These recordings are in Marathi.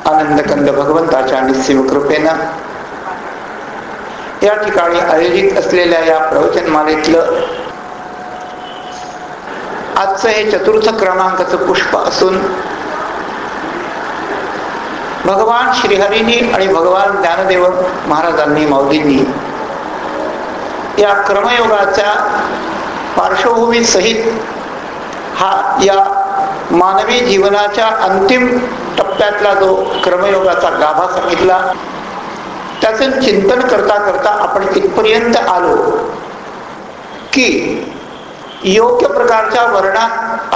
आनंदकंद भगवंताच्या निस्सीम कृपेनं या ठिकाणी आयोजित असलेल्या या प्रवचनमालेतलं आजचं हे 4th क्रमांकाचं पुष्प असून भगवान श्रीहरींनी आणि भगवान ज्ञानदेव महाराजांनी माऊलींनी या कर्मयोगाच्या पार्श्वभूमी सहित हा या मानवी जीवनाच्या अंतिम टप्प्यातला जो कर्मयोगाचा गाभा सांगितला, त्याचं चिंतन करता करता आपण इथपर्यंत आलो की योग्य प्रकारच्या वर्णात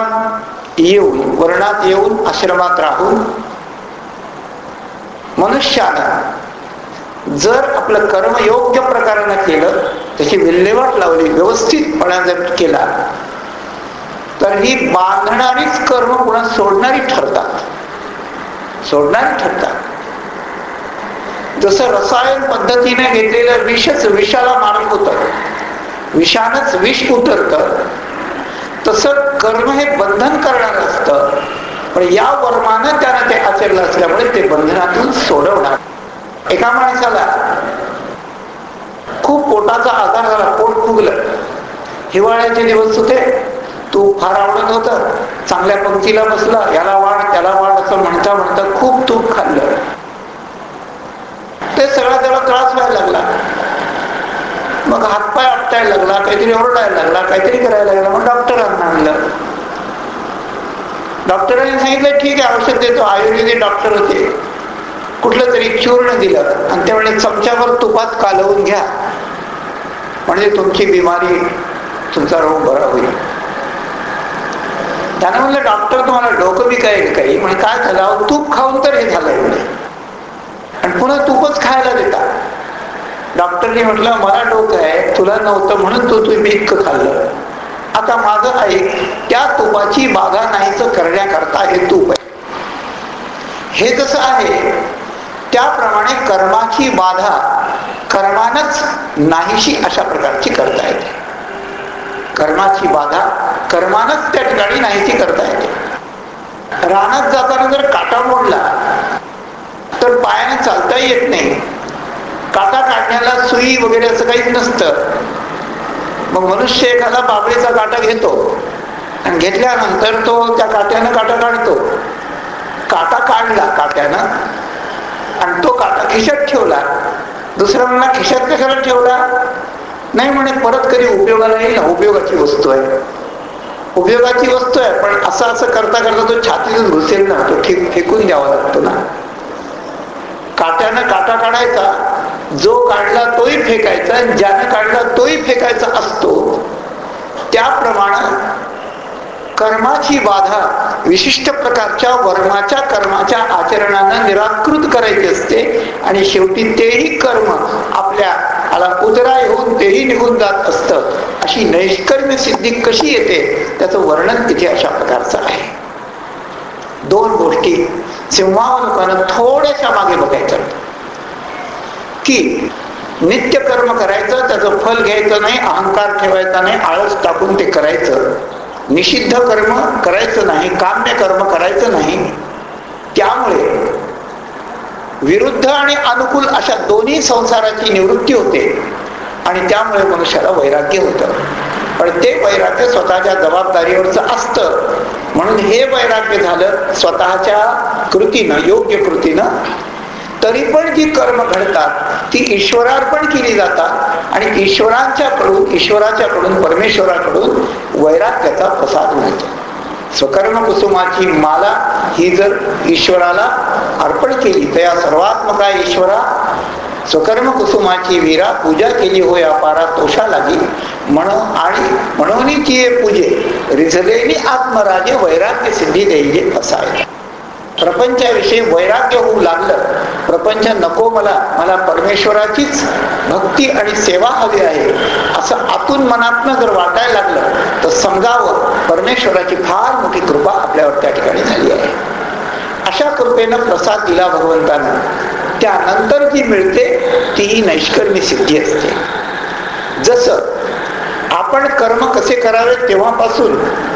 येऊन आश्रमात राहून मनुष्यानं जर आपलं कर्म योग्य प्रकारानं केलं, त्याची विल्हेवाट लावली, व्यवस्थितपणा जर केला, तर ही बांधणारीच कर्म पुन्हा सोडणारी ठरतात. जसं रसायन पद्धतीने घेतलेलं विषच विषाला मारक होतं, विषानच विष उतरतं, तसं कर्म हे बंधन करणारं असतं. पण या वर्मानं त्यानं ते आचरलं असल्यामुळे ते बंधनातून सोडवणार. एका माणसाला खूप पोटाचा आजार झाला, पोट फुगलं, हिवाळ्याचे दिवस होते, तूप फार आवडत होतं, चांगल्या पंक्तीला बसला, याला वाढ त्याला वाढ असं म्हणता म्हणता खूप तूप खाल्लं. ते सगळा त्याला त्रास व्हायला लागला. मग हातपाय आपटायला लागला, काहीतरी ओरडायला लागला, काहीतरी करायला लागला. मग डॉक्टरांना आणलं. डॉक्टरांनी सांगितलं ठीक आहे, औषध देतो. आयुर्वेदिक डॉक्टर होते. कुठलं तरी चूर्ण दिलं आणि ते म्हणे चमच्यावर तुपात कालवून घ्या, म्हणजे तुमची बिमारी, तुमचा रोग बरा होईल. त्यानं म्हणलं डॉक्टर तुम्हाला डोकं बी काय काही? म्हणजे काय झालं? तूप खाऊन तर हे झालंय म्हणे, आणि पुन्हा तूपच खायला देता. डॉक्टरने म्हटलं मला डोकं आहे, तुला नव्हतं म्हणून तू इतकं खाल्लं. आता माझं ऐक, त्या तुपाची बाधा नाहीच करण्याकरता हे तूप आहे. हे जसं आहे त्याप्रमाणे कर्माची बाधा कर्मानच नाहीशी अशा प्रकारची करता येते. कर्माची बाधा कर्मानच त्या ठिकाणी नाहीशी करता येते. रानात जाताना जर काटा मोडला तर पायाने चालता येत नाही. काटा काढण्याला सुई वगैरे असं काहीच नसतं. मग मनुष्य एखादा बाबळीचा काटा घेतो आणि घेतल्यानंतर तो त्या काट्यानं काटा काढतो. काटा काढला काट्यानं आणि तो काटा खिशात ठेवला. दुसरा म्हणला खिशात कशाला ठेवला? नाही म्हणे परत कधी उपयोगाला येईल ना, उपयोगाची वस्तू आहे. उपयोगाची वस्तू आहे, पण असं करता करता तो छातीतून घुसेल ना, तो फेकून द्यावा लागतो ना. काट्यानं काटा काढायचा, जो काढला तोही फेकायचा, ज्याने काढला तोही फेकायचा असतो. त्याप्रमाणे कर्माची बाधा विशिष्ट प्रकारच्या वर्माच्या कर्माच्या आचरणानं निराकृत करायची असते, आणि शेवटी तेही कर्म आपल्या उदरा येऊन तेही निघून जात असतं. अशी नैष्कर्म्य सिद्धी कशी येते त्याचं वर्णन इथे अशा प्रकारचं आहे. 2 गोष्टी सिंहावलोकनानं थोड्याशा मागे बघायचं की नित्य कर्म करायचं, त्याचं फल घ्यायचं नाही, अहंकार ठेवायचा नाही, आळस टाकून ते करायचं. निषिद्ध कर्म करायचं नाही, काम्य कर्म करायचं नाही. त्यामुळे विरुद्ध आणि अनुकूल अशा दोन्ही संसाराची निवृत्ती होते, आणि त्यामुळे मनुष्याला वैराग्य होतं. पण ते वैराग्य स्वतःच्या जबाबदारीवरचं असतं, म्हणून हे वैराग्य झालं स्वतःच्या कृतीनं, योग्य कृतीनं. तरी पण जी कर्म घडतात ती ईश्वरार्पण केली जातात, आणि ईश्वराच्याकडून परमेश्वराकडून वैराग्याचा प्रसाद मिळतो. स्वकर्म कुसुमाची माला ही जर ईश्वराला अर्पण केली तर या सर्वात्मका ईश्वरा स्वकर्म कुसुमाची वीरा पूजा केली होय अपारा तोषा लागी म्हणून ती पूजे रिझलेली आत्मराजे वैराग्य सिद्धी देईजे असाय. प्रपंचाविषयी वैराग्य होऊ लागलं, प्रपंच नको, मला परमेश्वराचीच भक्ती आणि सेवा हवी आहे असं आतून मनातनं जर वाटायला लागलं तर समजावं परमेश्वराची फार मोठी कृपा आपल्यावर त्या ठिकाणी झाली आहे. अशा कृपेनं प्रसाद दिला भगवंतानं, त्यानंतर जी मिळते ती नैष्कर्मी सिद्धी असते. जसं आपण कर्म कसे करावे तेव्हापासून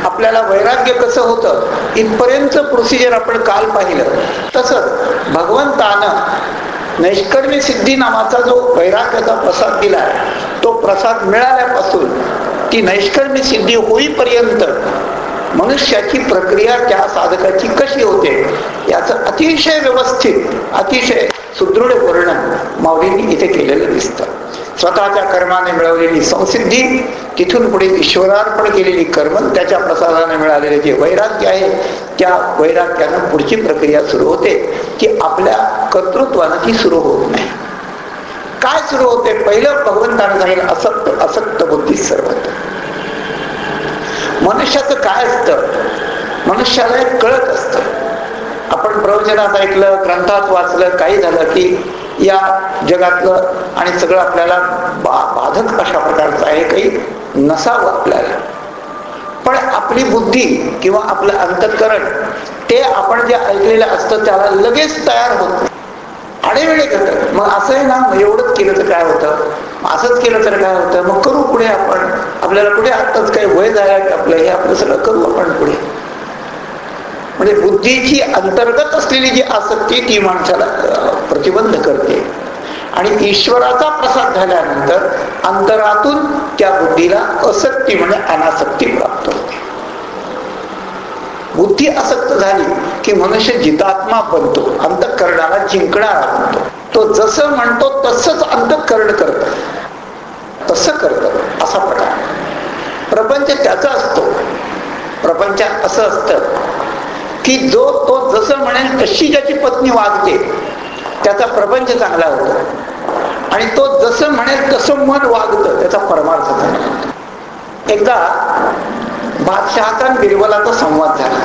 आपल्याला वैराग्य कसं होतं इथपर्यंत प्रोसिजर आपण काल पाहिलं. तसंच भगवंतानं नैष्कर्म्य सिद्धी नावाचा जो वैराग्याचा प्रसाद दिलाय, तो प्रसाद मिळाल्यापासून ती नैष्कर्म्य सिद्धी होईपर्यंत मनुष्याची प्रक्रिया त्या साधकाची कशी होते याचं अतिशय व्यवस्थित, अतिशय सुदृढ वर्णन माऊलींनी इथे केलेलं दिसतं. स्वतःच्या कर्माने मिळवलेली संसिद्धी, तिथून पुढे ईश्वरार्पण केलेली कर्म, त्याच्या प्रसादाने मिळालेले जे वैराग्य आहे, त्या वैराग्यानं पुढची प्रक्रिया सुरू होते, की आपल्या कर्तृत्वानं ती सुरू होत नाही. काय सुरू होते? पहिलं भगवंतानं सांगितलं असक्त असक्त बुद्धी सर्वत्र. मनुष्याचं काय असतं? मनुष्याला एक कळत असतं. आपण प्रवचनात ऐकलं, ग्रंथात वाचलं, काही झालं की या जगातलं आणि सगळं आपल्याला बाधक अशा प्रकारचं आहे, काही नसावं आपल्याला. पण आपली बुद्धी किंवा आपलं अंतःकरण ते आपण जे ऐकलेलं असतं त्याला लगेच तयार होत, आडेवेळे करतात. मग असं आहे ना, मग एवढंच केलं तर काय होतं, असंच केलं तर काय होतं, मग करू पुढे आपण. आपल्याला पुढे आत्ताच काही वय झालं की आपलं हे आपलं सगळं करू आपण पुढे. म्हणजे बुद्धीची अंतर्गत असलेली जी आसक्ती ती माणसाला प्रतिबंध करते. आणि ईश्वराचा प्रसाद झाल्यानंतर अंतरातून त्या बुद्धीला असक्ती म्हणजे अनासक्ती प्राप्त होते. बुद्धी आसक्त झाली की मनुष्य जितात्मा बनतो, अंतःकरणाला जिंकणारा बनतो. तो जसं म्हणतो तसंच अंतःकरण करत, तसं करत, असा प्रकार. प्रपंच त्याचा असतो. प्रपंचात असं असतं की जो तो जसं म्हणेल तशी ज्याची पत्नी वागते त्याचा प्रपंच चांगला होतो, आणि तो जसं म्हणेल तसं मन वागतं त्याचा परमार्थ चांगला होतो. एकदा बादशहाचा बिरबलाचा संवाद झाला.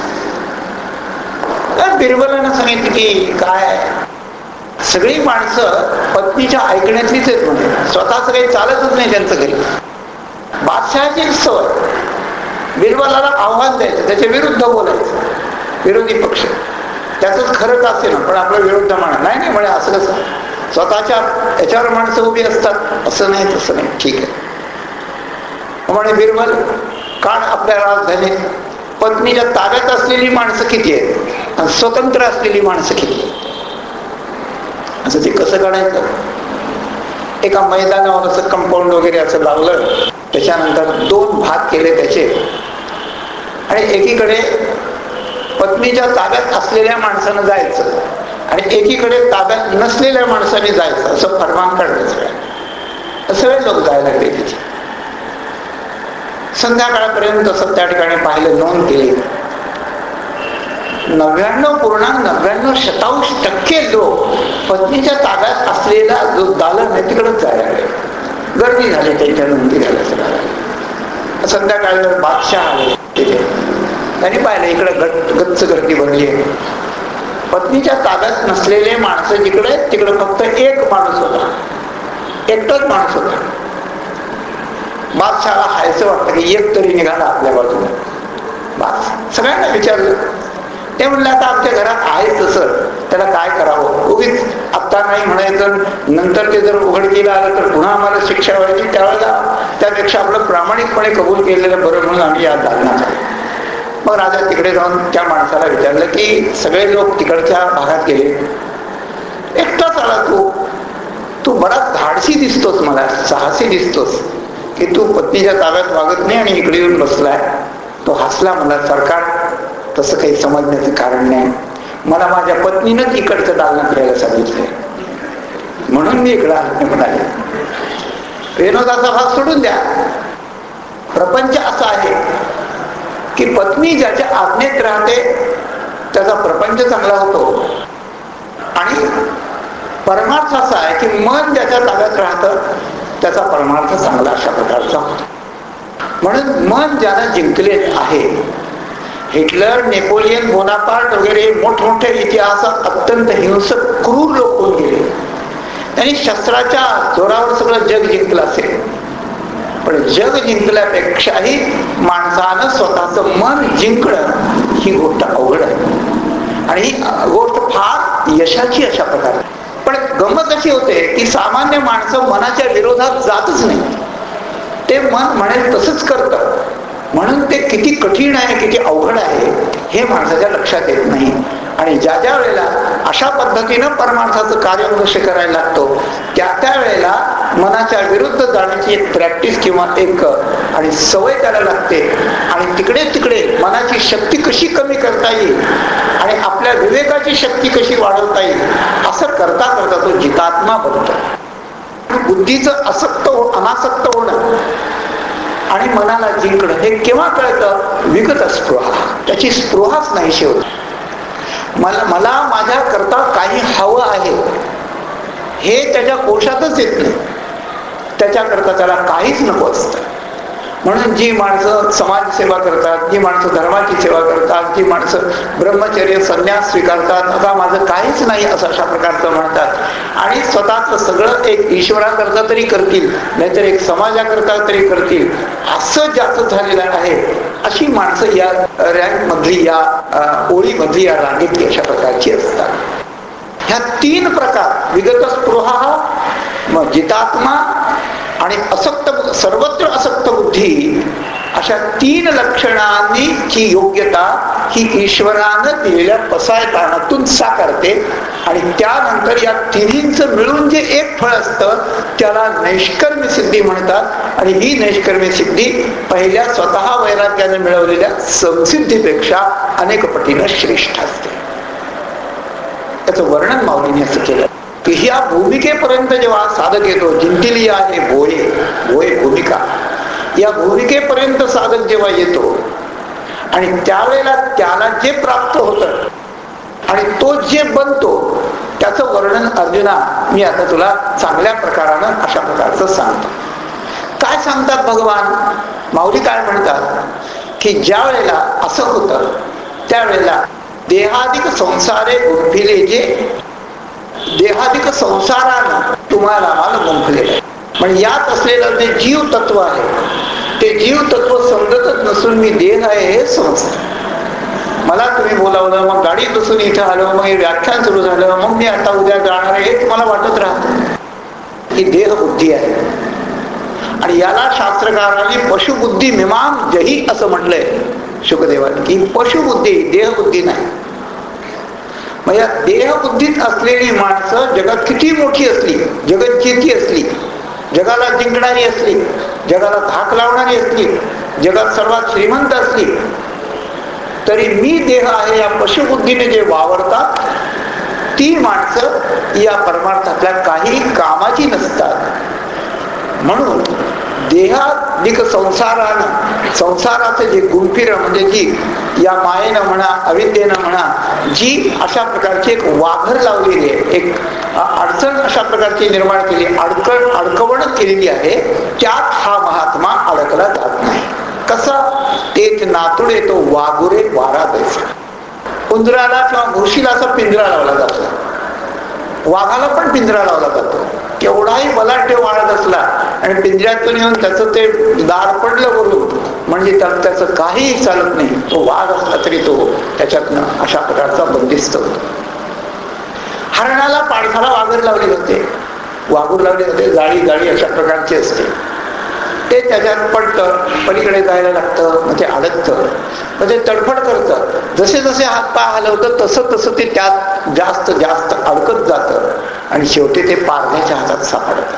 बिरबलानं सांगितलं की काय सगळी माणसं पत्नीच्या ऐकण्यातलीच आहेत म्हणजे, स्वतःच काही चालतच नाही त्यांचं घरी. बादशहाची सवय बिरबलाला आव्हान द्यायचं, त्याच्या विरुद्ध बोलायचं. विरोधी पक्ष त्याच खरंच असेल पण आपलं विरुद्ध म्हणा, नाही नाही म्हणे असं कसं, स्वतःच्या याच्यावर माणसं उभी असतात, असं नाही तसं नाही, ठीक आहे म्हणे बिरबल. कारण आपल्या राजधानीत पत्नीच्या ताब्यात असलेली माणसं किती आहेत आणि स्वतंत्र असलेली माणसं किती आहेत, असं ते कसं काढायचं. एका मैदानावर असं कंपाऊंड वगैरे असं लावलं, त्याच्यानंतर 2 भाग केले त्याचे, आणि एकीकडे पत्नीच्या ताब्यात असलेल्या माणसानं जायचं आणि एकीकडे ताब्यात नसलेल्या माणसाने जायचं, असं फरमान काढलं. सगळे लोक जायला लागले तिथे. संध्याकाळपर्यंत असं त्या ठिकाणी पाहिलं, नोंद केली. 99.99% लोक पत्नीच्या ताब्यात असलेला जो दालन आहे तिकडच जायला लागले. गर्दी झाली, त्यांच्या नोंदी झाल्या सगळ्या. संध्याकाळी बादशाह आले तिथे, त्यांनी पाहिलं इकडे गच्च गर्दी भरली आहे. पत्नीच्या ताब्यात नसलेले माणसं जिकडे तिकडे फक्त एक माणूस होता, एकटाच माणूस होता. बादशाहाला हायचं वाटतं की एक तरी निघाला आपल्या बाजूने. सगळ्यांना विचारलं, ते म्हणलं आता आमच्या घरात आहे तसं, त्याला काय करावं, उगीच आत्ता नाही म्हणायचं, नंतर ते जर उघडकीला आलं तर पुन्हा आम्हाला शिक्षा व्हायची, त्यावेळेला त्यापेक्षा आपलं प्रामाणिकपणे कबूल केलेलं बरं म्हणून आम्ही या दालनात आलो. मग राजा तिकडे जाऊन त्या माणसाला विचारलं की सगळे लोक तिकडच्या भागात गेले, एकटाच आला तू बराच धाडसी दिसतोस, मला साहसी दिसतोस की तू पत्नीच्या ताब्यात वागत नाही आणि इकडे येऊन बसलाय. तो हसला, मला सरकार तसं काही समजण्याचं कारण नाही, मला माझ्या पत्नीनंच इकडचं दालनात यायला सांगितलंय म्हणून मी इकडं आले म्हणाले. विनोदाचा भाग सोडून द्या. प्रपंच असा आहे की पत्नी ज्याच्या आज्ञेत राहते त्याचा प्रपंच चांगला होतो, आणि परमार्थ असा आहे की मन ज्याच्या ताब्यात राहतं त्याचा परमार्थ चांगला अशा प्रकारचा होतो. म्हणून मन ज्यानं जिंकले आहे, हिटलर, नेपोलियन, बोनापार्ट वगैरे मोठमोठ्या इतिहासात अत्यंत हिंसक क्रूर लोक होऊन गेले. त्यांनी शस्त्राच्या जोरावर सगळं जग जिंकलं असेल, पण जग जिंकल्यापेक्षाही माणसानं स्वतःचं मन जिंकणं ही गोष्ट अवघड आहे, आणि ही गोष्ट फार यशाची अशा प्रकारे. पण गंमत अशी होते की सामान्य माणसं मनाच्या विरोधात जातच नाही, ते मन म्हणेल तसंच करतं. म्हणून ते किती कठीण आहे, किती अवघड आहे हे माणसाच्या लक्षात येत नाही. आणि ज्या ज्या वेळेला अशा पद्धतीनं परमार्थाचं कार्य मनुष्य करायला लागतो त्या वेळेला मनाच्या विरुद्ध जाण्याची एक प्रॅक्टिस किंवा एक आणि सवय त्याला लागते. आणि तिकडे मनाची शक्ती कशी कमी करता येईल आणि आपल्या विवेकाची शक्ती कशी वाढवता येईल असं करता करता तो जितात्मा बनतो. बुद्धीचं अनासक्त होणं आणि मनाला जिंकणं हे केव्हा कळतं? विगत स्पृहा, त्याची स्पृहाच नाही शेवट. मला माझ्या करता काही हवं आहे हे त्याच्या कोशातच येत नाही, त्याच्याकरता त्याला काहीच नको असतं. म्हणून जी माणसं समाजसेवा करतात, जी माणसं धर्माची सेवा करतात, जी माणसं ब्रह्मचर्य संन्यास स्वीकारतात, आता माझं काहीच नाही असं अशा प्रकारचं म्हणतात आणि स्वतःच सगळं एक ईश्वराकरता तरी करतील, नाहीतर एक समाजाकरता तरी करतील, असं ज्याचं झालेलं आहे अशी माणसं या रँक मधली, या ओळीमधली, या रांगेतली अशा प्रकारची असतात. ह्या 3 प्रकार, विगत स्पृहा, जितात्मा आणि असक्त, सर्वत्र असक्त बुद्धी, अशा 3 लक्षणांनी ची योग्यता ही ईश्वरानं दिलेल्या पसायदानातून साकारते. आणि त्यानंतर या तिन्हींचं मिळून जे एक फळ असतं त्याला नैष्कर्म्य सिद्धी म्हणतात. आणि ही नैष्कर्म्य सिद्धी पहिल्या स्वतः वैराग्याने मिळवलेल्या समसिद्धीपेक्षा अनेक पटीनं श्रेष्ठ असते. त्याचं वर्णन माऊलीने असं केलं की ह्या भूमिकेपर्यंत जेव्हा साधक येतो, जिंकली आहे भोये भूमिका, या भूमिकेपर्यंत साधक जेव्हा येतो आणि त्यावेळेला त्याला जे प्राप्त होतं आणि तो जे बनतो त्याचं वर्णन अर्जुना मी आता तुला चांगल्या प्रकारानं अशा प्रकारचं सांगतो. काय सांगतात भगवान? माऊली काय म्हणतात की ज्या वेळेला असं होतं त्यावेळेला देहादिक संसारे गुंफिले, जे देहादिक संसारानं तुम्हाला मला गुंफलेलं आहे. म्हणजे यात असलेलं जे जीव तत्व आहे ते जीव तत्व समजतच नसून मी देह आहे हे समजतं. मला तुम्ही बोलावलं, मग गाडीत बसून इथं आलो, मग हे व्याख्यान सुरू झालं, मग मी आता उद्या जाणार आहे हे तुम्हाला वाटत राहतं. ही देह बुद्धी आहे आणि याला शास्त्रकारांनी पशुबुद्धी मीमांस जही असं म्हटलंय शुकदेवाने, की पशुबुद्धी, देहबुद्धी नाही. मग या देहबुद्धीत असलेली माणसं जगात किती मोठी असली, जगज्जेती असली, जगाला जिंकणारी असली, जगाला धाक लावणारी असली, जगात सर्वात श्रीमंत असली, तरी मी देह आहे या पशुबुद्धीने जे वावरतात ती माणसं या परमार्थातल्या काही कामाची नसतात. म्हणून देहादिक संसारानं, संसाराचं जे गुंफिर म्हणजे जी या मायेनं म्हणा, अविद्येनं म्हणा, जी अशा प्रकारची एक वाघर लावलेली आहे, एक अडचण अशा प्रकारची निर्माण केली, अडकवण केलेली आहे, त्यात हा महात्मा अडकला जात नाही. कसा? तेच नातुडे तो वाघुरे वारा द्यायचा. उंदराला किंवा घुशीला असा पिंजरा लावला जातो, वाघाला पण पिंजरा लावला जातो. केवढाही बलाढ्य वाढत असला आणि पिंजऱ्यातून येऊन त्याचं ते दार पडलं बोलून म्हणजे त्याचं काहीही चालत नाही, तो वाघ असला तरी तो त्याच्यातनं अशा प्रकारचा बंदिस्त होतो. हरणाला पाडखाला वाघर लावली होते, वाघूर लावले होते, जाळी अशा प्रकारची असते. ते त्याच्यात पडतं, पलीकडे जायला लागतं, मग ते अडकतं, मग ते तडफड करतं. जसे जसे हातपाय हलवतं तसं तसं ते त्यात जास्त जास्त अडकत जातं आणि शेवटी ते पारध्याच्या हातात सापडतं.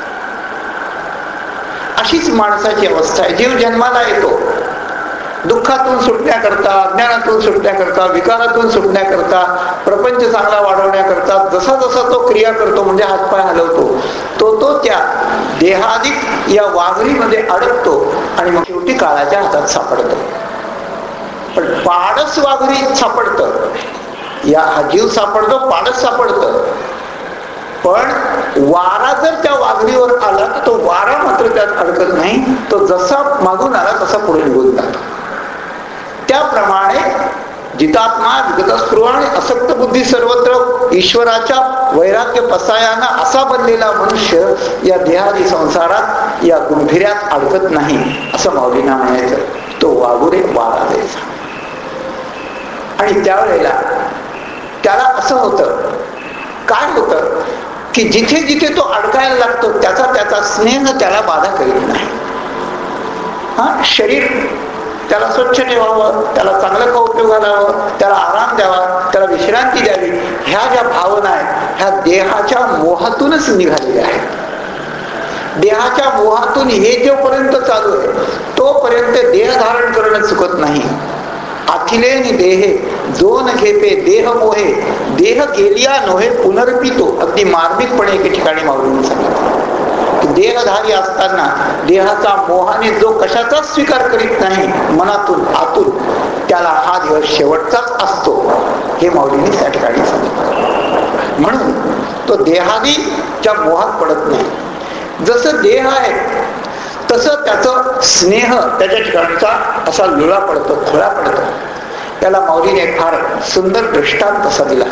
अशीच माणसाची अवस्था आहे. जीव जन्माला येतो दुःखातून सुटण्याकरता, अज्ञानातून सुटण्याकरता, विकारातून सुटण्याकरता, प्रपंच चांगला वाढवण्याकरता जसा जसा तो क्रिया करतो म्हणजे हातपाय हलवतो तो त्या देहादिक या वाघरीमध्ये अडकतो आणि मग शेवटी काळाच्या हातात सापडतो. पण पाडस वाघरीत सापडतं, या हा जीव सापडतो, पाडस सापडतं. पण वारा जर त्या वाघरीवर आला तर तो वारा मात्र त्यात अडकत नाही, तो जसा मागून आला तसा पुढे निघून जातो. त्याप्रमाणे जितात्मा, विगतस्पृह आणि असक्त बुद्धी सर्वत्र ईश्वराच्या वैराग्य पसायाना असा बनलेला मनुष्य या देहादी संसारात या गुंफिऱ्यात अडकत नाही असं माऊलींना म्हणायचं. तो वाघुरे वारा द्यायचा. आणि त्यावेळेला त्याला असं होतं, काय होतं की जिथे जिथे तो अडकायला लागतो त्याचा स्नेह त्याला बाधा करीत नाही. शरीर त्याला स्वच्छ ठेवावं, त्याला चांगलं खाऊ पिऊ घालावं, त्याला आराम द्यावा, त्याला विश्रांती द्यावी, ह्या ज्या भावना आहेत ह्या देहाच्या मोहातूनच निघालेल्या आहेत. देहाच्या मोहातून हे जोपर्यंत चालू आहे तोपर्यंत देह धारण करणं चुकत नाही. अखिलेनी देहे दोन घेपे देह मोहे, देह गेलिया नोहे पुनर्पितो. अगदी मार्मिकपणे एके ठिकाणी माऊलींनी सांगितलं, देहधारी असताना देहाचा मोहाने जो कशाचाच स्वीकार करीत नाही मनातून आतून, त्याला हा दिवस शेवटचाच असतो, हे माऊलींनी त्या ठिकाणी सांगितलं. म्हणून तो देहादीच्या मोहात पडत नाही. जसं देह आहे तसं त्याचं स्नेह त्याच्या ठिकाणचा असा लुळा पडतो, खुळा पडतो. त्याला माऊलीने फार सुंदर दृष्टांत असा दिला.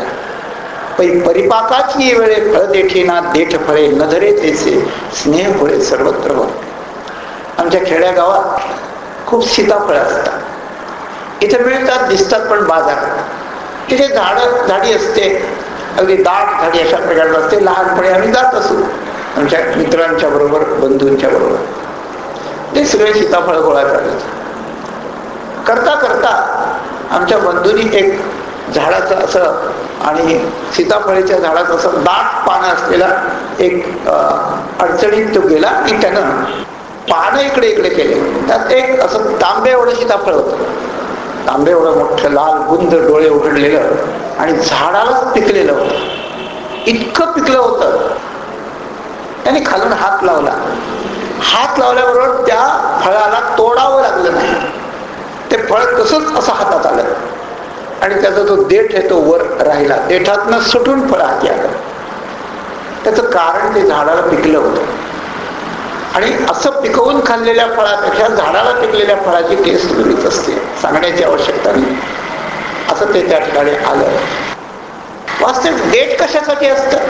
परिपाकाची वेळे फळ देठीना देठ फळे न धरे तेचे स्नेह फळे सर्वत्र. आमच्या खेड्या गावात खूप सीताफळ असतात, इथे मिळतात, दिसतात, पण बाजारात तिथे झाडी असते, अगदी दाट झाडी अशा प्रकारची असते. लहानपणी आम्ही जात असू आमच्या मित्रांच्या बरोबर, बंधूंच्या बरोबर, ते सगळे सीताफळ गोळा करायचे. करता करता आमच्या बंधूंनी एक झाडाचं असं आणि सीताफळीच्या झाडाचं असं दाट पानं असलेला एक अडचणीत तो गेला आणि त्यानं पानं इकडे इकडे केले. त्यात एक असं तांबे एवढं सीताफळ होतं, तांबे एवढं मोठं लाल गुंद डोळे उघडलेलं आणि झाडालाच पिकलेलं होतं. इतकं पिकलं होतं. त्याने खालून हात लावला. हात लावल्याबरोबर त्या फळाला तोडावं लागलं नाही. ते फळ तसंच असं हातात आलं आणि त्याचा जो देठ आहे तो वर राहिला. देठातनं सुटून फळ हाती आलं. त्याचं कारण ते झाडाला पिकलं होतं. आणि असं पिकवून खाल्लेल्या फळापेक्षा झाडाला पिकलेल्या फळाची टेस्ट वेगळीच असते, सांगण्याची आवश्यकता नाही. असं ते त्या ठिकाणी आलं. वास्तविक देठ कशासाठी असतं?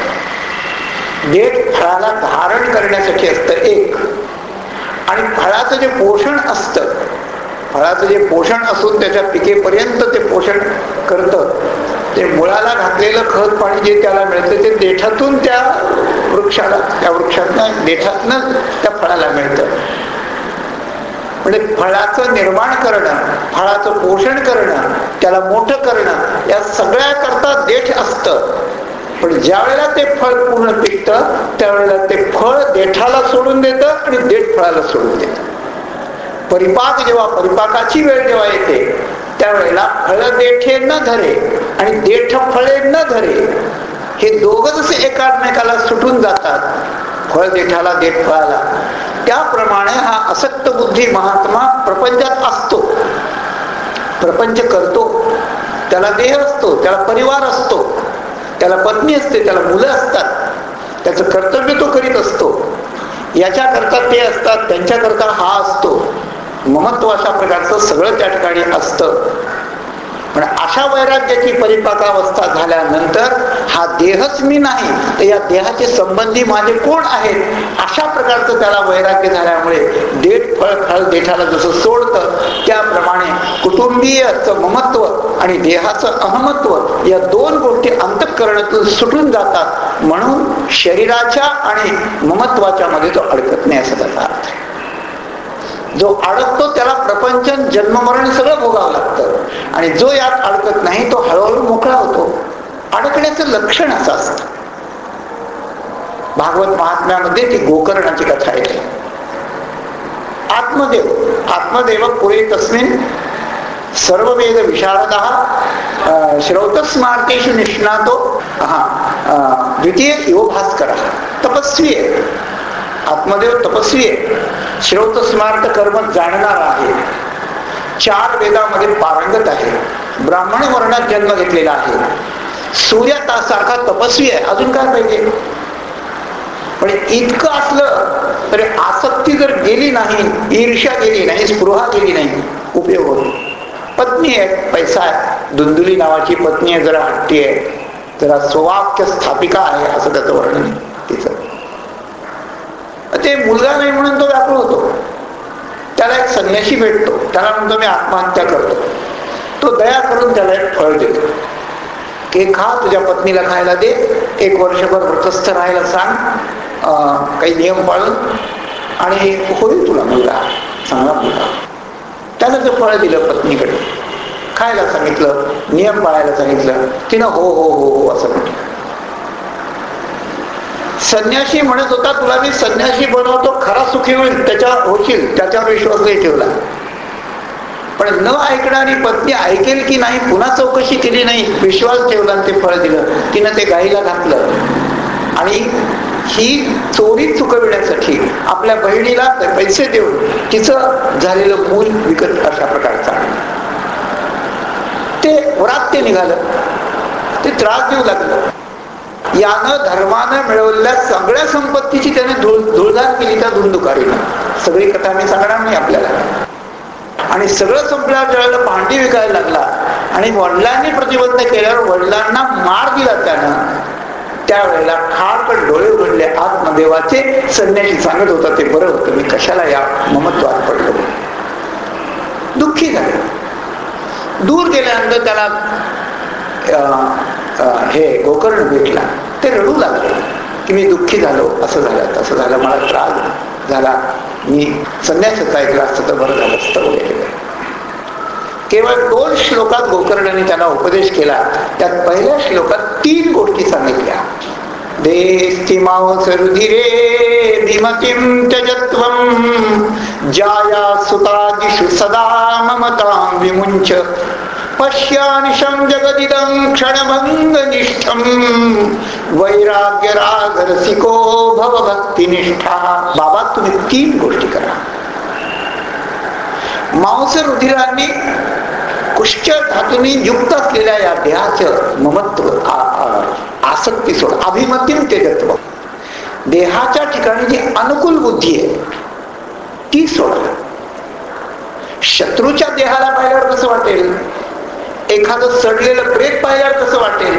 देठ फळाला धारण करण्यासाठी असतं एक. आणि फळाचं जे पोषण असतं, फळाचं जे पोषण असून त्याच्या पिकेपर्यंत ते पोषण करतं, ते मुळाला घातलेलं खत पाणी जे त्याला मिळतं ते देठातून त्या वृक्षाला, त्या वृक्षातनं देठातनं त्या फळाला मिळतं. म्हणजे फळाचं निर्माण करणं, फळाचं पोषण करणं, त्याला मोठं करणं, या सगळ्या करता देठ असतं. पण ज्या वेळेला ते फळ पूर्ण पिकतं त्यावेळेला ते फळ देठाला सोडून देतं आणि देठ फळाला सोडून देतं. परिपाक जेव्हा, परिपाकाची वेळ जेव्हा येते त्यावेळेला फळ देठे न धरे आणि देठ फळे न धरे, हे दोघं जसे एकामेकाला सुटून जातात, फळ देठाला देठ फळाला, त्याप्रमाणे हा असक्त बुद्धी महात्मा प्रपंचात असतो, प्रपंच करतो. त्याला देह असतो, त्याला परिवार असतो, त्याला पत्नी असते, त्याला मुलं असतात, त्याचं कर्तव्य तो करीत असतो. याच्या करता ते असतात, त्यांच्या करता हा असतो. महत्व अशा प्रकारचं सगळं त्या ठिकाणी असतं. पण अशा वैराग्याची परिपाकावस्था झाल्यानंतर हा देहच मी नाही तर या देहाचे संबंधी माझे कोण आहेत, अशा प्रकारचं त्याला वैराग्य झाल्यामुळे देठ फळ देठाला जसं सोडतं त्याप्रमाणे कुटुंबीयचं ममत्व आणि देहाचं अहमत्व या दोन गोष्टी अंतःकरणातून सुटून जातात. म्हणून शरीराच्या आणि ममत्वाच्या मध्ये तो अडकत नाही असं त्याचा अर्थ आहे. जो अडकतो त्याला प्रपंचन जन्ममरण सगळं भोगावं लागतं आणि जो यात अडकत नाही तो हळूहळू मोकळा होतो. अडकण्याचं लक्षण असं असतं. भागवत महात्म्यामध्ये ती गोकर्णाची कथा येते. आत्मदेव, आत्मदेव पुरे तस्मिन सर्व वेद विशारदः श्रौतस्मार्तेषु निष्णातो द्वितीय यो भास्कर तपस्वी आहे. आत्मदेव तपस्वी आहे, श्रौत स्मार्त कर्म जाणणारा आहे, 4 वेदामध्ये पारंगत आहे, ब्राह्मण वर्णात जन्म घेतलेला आहे, सूर्यासारखा तपस्वी आहे. अजून काय पाहिजे? पण इतकं असलं तरी आसक्ती जर गेली नाही, ईर्ष्या गेली नाही, स्पृहा गेली नाही, उपयोग होतो. पत्नी आहे, पैसा आहे, धुंदुली नावाची पत्नी आहे, जरा हट्टी आहे, जरा स्ववाक्य स्थापिका आहे, असं त्याचं वर्णन तिचं. ते मुलगा नाही म्हणून तो व्याकुळ होतो. त्याला एक संन्यासी भेटतो, त्याला म्हणतो मी आत्महत्या करतो. तो दया करून त्याला एक फळ देतो की खा, तुझ्या पत्नीला खायला दे, 1 वर्षभर व्रतस्थ राहायला सांग, काही नियम पाळून, आणि होईल तुला मुलगा, चांगला मुलगा. त्याला ते फळ दिलं पत्नीकडे, खायला सांगितलं, नियम पाळायला सांगितलं, तिनं हो हो हो हो असं म्हटलं. संन्यासी म्हणत होता तुला मी संन्यासी बनवतो, खरा सुखी होईल, त्याच्यावर होशील, त्याच्यावर विश्वास नाही ठेवला. पण न ऐकणारी पत्नी ऐकेल की नाही पुन्हा चौकशी केली नाही, विश्वास ठेवला आणि ते फळ दिलं. तिनं ते गाईला घातलं आणि ही चोरी चुकविण्यासाठी आपल्या बहिणीला पैसे देऊन तिचं झालेलं मूल विकत अशा प्रकारचा ते वरात ते निघालं. ते त्रास देऊ लागलं. यानं धर्मानं मिळवलेल्या सगळ्या संपत्तीची त्याने धुळधार केली त्या धुंदुकारीनं. सगळी कथा मी सांगणार नाही आपल्याला. आणि सगळं संपल्यावर ज्यावेळेला भांडी विकायला लागला आणि वडिलांनी प्रतिबंध केल्यावर वडिलांना मार दिला त्यानं, त्यावेळेला खाडकन डोळे उघडले आत्मदेवाचे. संन्यासी सांगत होता ते बरं होतं, मी कशाला या ममत्वात पडलो. दुःखी झाले. दूर गेल्यानंतर त्याला हे गोकर्ण भेटला. ते रडू लागले की मी दुःखी झालो, असं झालं तसं झालं, मला त्रास झाला, मी संन्यासाचं ऐकलं असतं तर बरं झालं असतं वगैरे. केवळ 2 श्लोकात गोकर्णाने त्याला उपदेश केला. त्यात पहिल्या श्लोकात 3 गोष्टी सांगितल्या. देस्ति मांसरुधिरे धीमतीं त्यजत्वं जाया सुतादिषु सदा ममतां विमुञ्च पश्यानिशं जगदिदं क्षणभंगनिष्ठं वैराग्य रागरसिको भव भक्तिनिष्ठा. बाबा तुम्ही 3 गोष्टी करा. मांस रुधिरांनी कुष्ठ धातूंनी युक्त असलेल्या या देहाचं ममत्व आसक्ती सोड. अभिमतीम तेजत्व. देहाच्या ठिकाणी जी अनुकूल बुद्धी आहे ती सोडा. शत्रूच्या देहाला पाहिल्यावर कसं वाटेल, एखादं सडलेलं प्रेत पाहिल्यावर कसं वाटेल,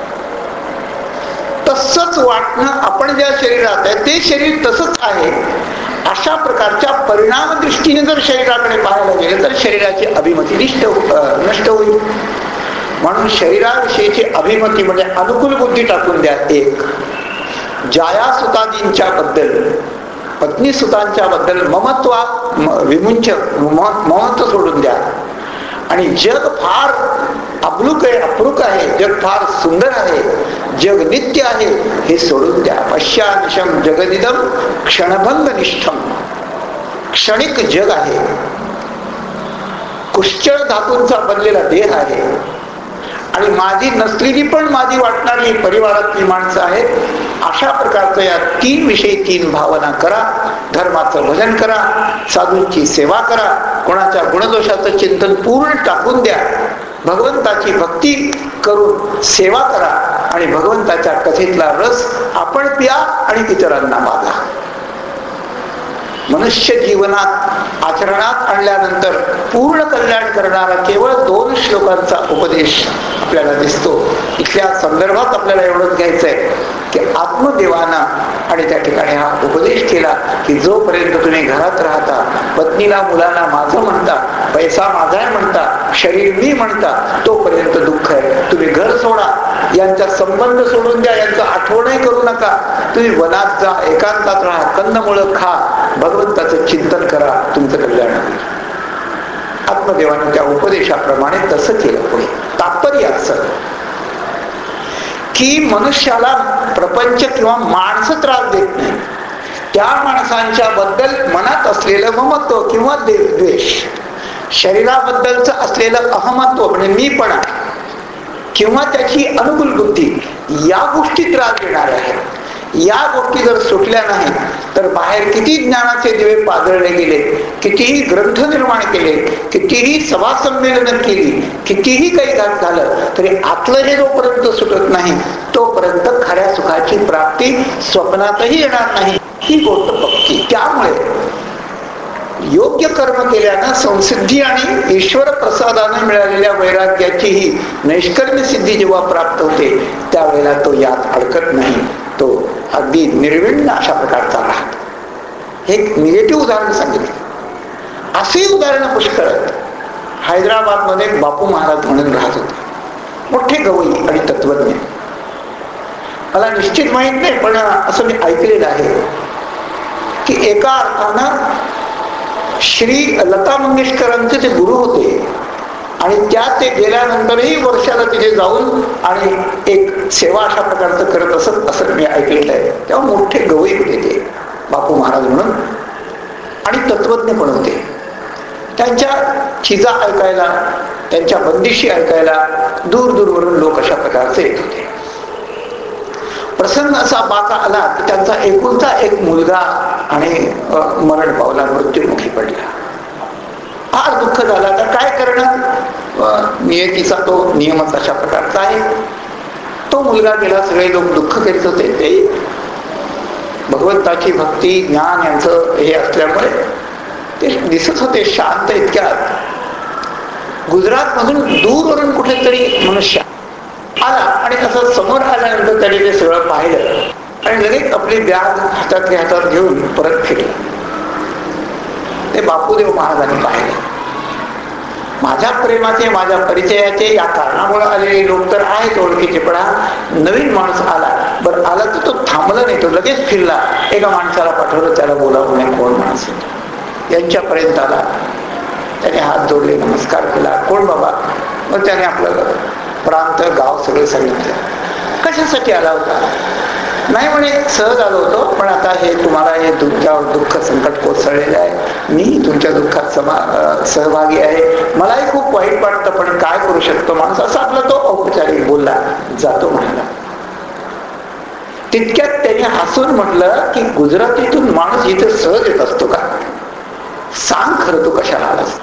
तसंच वाटणं आपण ज्या शरीरात आहे ते शरीर तसंच आहे अशा प्रकारच्या परिणाम दृष्टीने जर शरीराकडे पाहायला गेलं तर शरीराची अभिमती नष्ट होईल. म्हणून शरीराविषयीची अभिमती म्हणजे अनुकूल बुद्धी टाकून द्या. एक जाया सुतादींच्या बद्दल, पत्नी सुतांच्या बद्दल ममत्वात विमुंच ममत्व सोडून द्या. आणि जग फार अबलूक आहे, अप्रूक आहे, जग फार सुंदर आहे, जग नित्य आहे हे सोडून द्या. पश्यानिशम जगदिदम क्षणभंग निष्ठम. क्षणिक जग आहे, कुष्ठळ धातूंचा बनलेला देह आहे आणि माझी नसलेली पण माझी वाटणारी परिवारातली माणसं आहेत. अशा प्रकारचं या 3 विषयी 3 भावना करा. धर्माचं भजन करा, साधूंची सेवा करा, कोणाच्या गुणदोषाचं चिंतन पूर्ण टाकून द्या, भगवंताची भक्ती करून सेवा करा आणि भगवंताच्या कथेतला रस आपण प्या आणि इतरांना वागा. मनुष्य जीवनात आचरणात आणल्यानंतर पूर्ण कल्याण करणारा केवळ 2 श्लोकांचा उपदेश आपल्याला दिसतो. इथल्या संदर्भात आपल्याला एवढंच घ्यायचंय की आत्मदेवाना आणि त्या ठिकाणी हा उपदेश केला की जोपर्यंत तुम्ही घरात राहता, पत्नीला मुलांना माझं म्हणता, पैसा माझा आहे म्हणता, शरीर मी म्हणता, तोपर्यंत दुःख आहे. तुम्ही घर सोडा, यांचा संबंध सोडून द्या, यांचं आठवणही करू नका. तुम्ही वनात जा, एकांतात राहा, कंदमुळं खा, भगवंताचं चिंतन करा, तुमचं कल्याण होईल. आत्मदेवाने त्या उपदेशाप्रमाणे तसं केलं. पुढे तात्पर्य असं की मनुष्याला प्रपंच किंवा माणसं त्रास देत नाही. त्या माणसांच्या बद्दल मनात असलेलं ममत्व किंवा द्वेष, शरीराबद्दलच असलेलं अहमत्व म्हणजे मीपणा किंवा त्याची अनुकूल बुद्धी, या गोष्टी त्रास देणाऱ्या आहेत. या गोष्टी जर सुटल्या नाही तर बाहेर किती ज्ञानाचे दिवे पाजळले गेले, कितीही ग्रंथ निर्माण केले, कितीही सभा संमेलन केली, कितीही काही झालं तरी आतलं हे जोपर्यंत सुटत नाही तोपर्यंत खऱ्या सुखाची प्राप्ती स्वप्नातही येणार नाही. ही गोष्ट पक्की. त्यामुळे योग्य कर्म केल्यानं संसिद्धी आणि ईश्वर प्रसादाने मिळालेल्या वैराग्याची ही नैष्कर्म्य सिद्धी जेव्हा प्राप्त होते त्यावेळेला तो यात अडकत नाही, तो अगदी निर्विण्ण अशा प्रकारचा राहतो. हे निगेटिव्ह उदाहरण सांगितलं. असे उदाहरण पुष्कळ आहेत. हैदराबाद मध्ये बापू महाराज म्हणून राहत होते, मोठे गवई आणि तत्वज्ञ. मला निश्चित माहित नाही पण असं मी ऐकलेलं आहे की एका अर्थानं श्री लता मंगेशकरांचे ते गुरु होते आणि त्या ते गेल्यानंतरही वर्षाला तिथे जाऊन आणि एक सेवा अशा प्रकारचं करत असत असं मी ऐकलेलं आहे. तेव्हा मोठे गवई होते ते बापू महाराज म्हणून आणि तत्वज्ञ पण होते. त्यांच्या चिजा ऐकायला, त्यांच्या बंदिशी ऐकायला दूर दूरवरून लोक अशा प्रकारचे येत होते. प्रसंग असा बाका आला की त्यांचा एकुलता एक मुलगा आणि मरण पावला, मृत्युमुखी पडला. फार दुःख झालं. आता काय करणार, नियतीचा तो नियमच अशा प्रकारचा आहे. तो मुलगा गेला, सगळे लोक दुःख करीत होते. ते भगवंताची भक्ती ज्ञान यांचं हे असल्यामुळे ते दिसत होते शांत. इतक्यात गुजरात मधून दूरवरून कुठेतरी मनुष्य आला आणि असं समोर आल्यानंतर त्याने ते सगळं पाहिलं आणि लगेच आपली बॅग हातात घेऊन परत फिरला. ते बापूदेव महाराजांनी पाहिले. माझ्या प्रेमाचे, माझ्या परिचयाचे, या कारणामुळे आलेले लोक तर आहेत ओळखीचे, पण हा नवीन माणूस आला. बरं आला तर तो थांबला नाही, तो लगेच फिरला. एका माणसाला पाठवलं, त्याला बोलावून नाही कोण माणूस यांच्यापर्यंत आला. त्याने हात जोडले, नमस्कार केला. कोण बाबा? मग त्याने आपलं प्रांत, गाव सगळं सांगितलं. कशासाठी आला होता? नाही म्हणे, सहज आलो होतो, पण आता हे तुम्हाला हे तुमच्यावर दुःख संकट कोसळलेलं आहे, मी तुमच्या दुःखात सहभागी आहे, मलाही खूप वाईट वाटतं, पण काय करू शकतो माणूस, असा आपला तो औपचारिक बोलला. जातो म्हणाला. तितक्यात त्याने हसून म्हटलं की गुजरातीतून माणूस इथे सहज येत असतो का? सांग खरं तू कशाला आलास?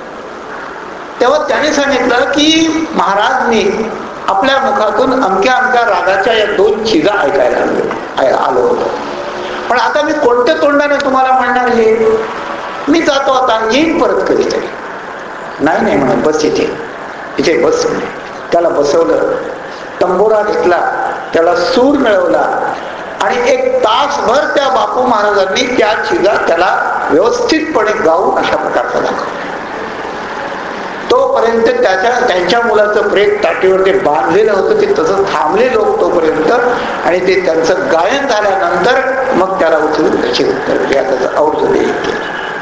तेव्हा त्याने सांगितलं की महाराजनी आपल्या मुखातून अमक्या अमक्या रागाच्या या 2 चिजा ऐकायला आलो होतो, पण आता मी कोणत्या तोंडाने तुम्हाला म्हणणार हे? मी जातो आता, येईन परत कधीतरी. नाही म्हणून बस इथे बस. त्याला बसवलं, तंबोरा घेतला, त्याला सूर मिळवला आणि 1 तासभर त्या बापू महाराजांनी त्या चिजा त्याला व्यवस्थितपणे गाऊन अशा प्रकारचा दाखवला. तोपर्यंत त्यांच्या मुलाचं प्रेत ताटीवर ते बांधलेलं होतं, ते तसं थांबले लोक तोपर्यंत, आणि ते त्यांचं गायन झाल्यानंतर मग त्याला उचलून त्याची उत्तर त्याचं औषध केलं.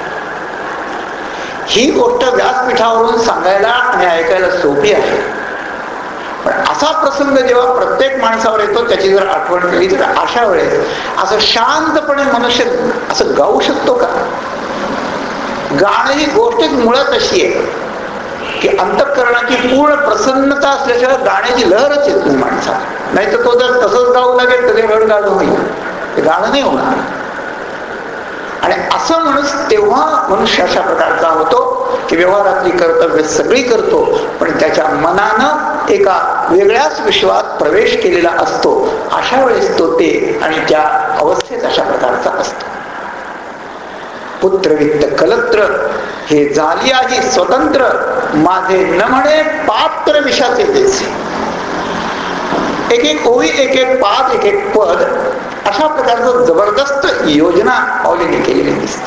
ही गोष्ट व्यासपीठावरून सांगायला आणि ऐकायला सोपी आहे, पण असा प्रसंग जेव्हा प्रत्येक माणसावर येतो त्याची जर आठवण केली तर अशा वेळेस असं शांतपणे मनुष्य असं गाऊ शकतो का? गाणं ही गोष्ट मुळात अशी आहे की अंतःकरणाची पूर्ण प्रसन्नता असल्याशिवाय गाण्याची लहरच येत नाही माणसाला. नाही तर तो जर तसंच गाऊ लागेल तर ते रड गाणं होईल, ते गाणं नाही होणार. आणि असं माणूस तेव्हा मनुष्य अशा प्रकारचा होतो की व्यवहारातली कर्तव्य सगळी करतो, पण त्याच्या मनानं एका वेगळ्याच विश्वात प्रवेश केलेला असतो. अशा वेळेस तो ते आणि त्या अवस्थेत अशा प्रकारचा असतो. पुत्रवित्त कलत्र हे झाली आधी स्वतंत्र, माझे न म्हणे पात्र विषाचे देसे. एक ओळी, एक पाद, एक पद, अशा प्रकारचं जबरदस्त योजना पावलेली केलेली दिसते.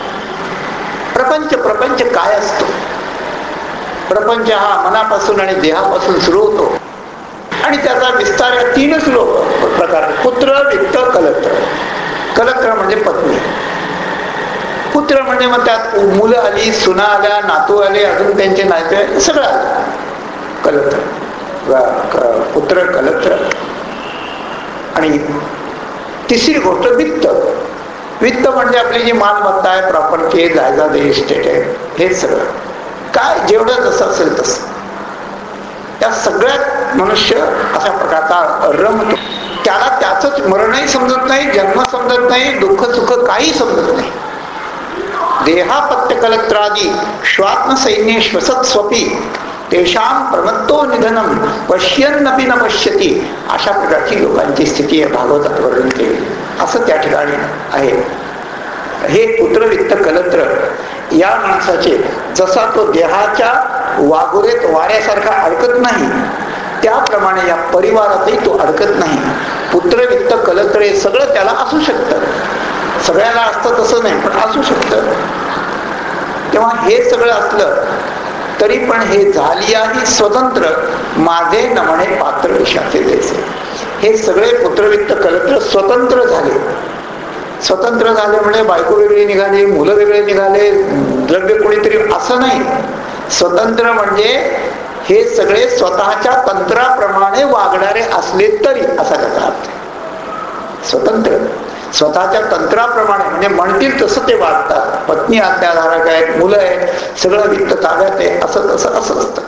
प्रपंच काय असतो? प्रपंच हा मनापासून आणि देहापासून सुरू होतो आणि त्याचा विस्तार या 3च प्रकार: पुत्र, वित्त, कलत्र. कलत्र म्हणजे पत्नी. पुत्र म्हणजे मग त्यात मुलं आली, सुना आल्या, नातू आले, अजून त्यांचे नाते, सगळं आलं. कलत्र, पुत्र, कलत्र. आणि तिसरी गोष्ट वित्त. वित्त म्हणजे आपली जी मालमत्ता आहे, प्रॉपर्टी आहे, जायदाद, इस्टेट आहे, हे सगळं काय जेवढं जसं असेल तसं त्या सगळ्यात मनुष्य अशा प्रकारचा रमतो. त्याला त्याच मरणही समजत नाही, जन्म समजत नाही, दुःख सुख काही समजत नाही. देहापत्य कलत्रादी श्वात्म सैन्य श्वसत स्वपी तेषाम प्रमत्तो निधनम पश्यन्नपि न पश्यती. अशा प्रकारची लोकांची स्थिती आहे, भागवतात वर्णन केली. असं त्या ठिकाणी आहे. हे पुत्रवित्त कलत्र या माणसाचे जसा तो देहाच्या वागुरेत वाऱ्यासारखा अडकत नाही, त्याप्रमाणे या परिवारातही तो अडकत नाही. पुत्रवित्त कलत्र हे सगळं त्याला असू शकतं. सगळ्याला असतं तसं नाही, पण असू शकतं. तेव्हा हे सगळं असलं तरी पण हे झाली आहे स्वतंत्र, माझे न म्हणे पात्र विषाचे देसे. हे सगळे पुत्रवित्त कलत्र स्वतंत्र झाले. स्वतंत्र झाले म्हणजे बायको वेगळी निघाली, मुलं वेगळे निघाले, द्रव्य कोणीतरी, असं नाही. स्वतंत्र म्हणजे हे सगळे स्वतःच्या तंत्राप्रमाणे वागणारे असले तरी, असा त्याचा अर्थ आहे. स्वतंत्र स्वतःच्या तंत्राप्रमाणे म्हणजे म्हणतील तसं ते वागतात. पत्नी आज्ञाधारक आहेत, मुलं आहेत, सगळं वित्त ताब्यात आहे, असं तसं असं असतं.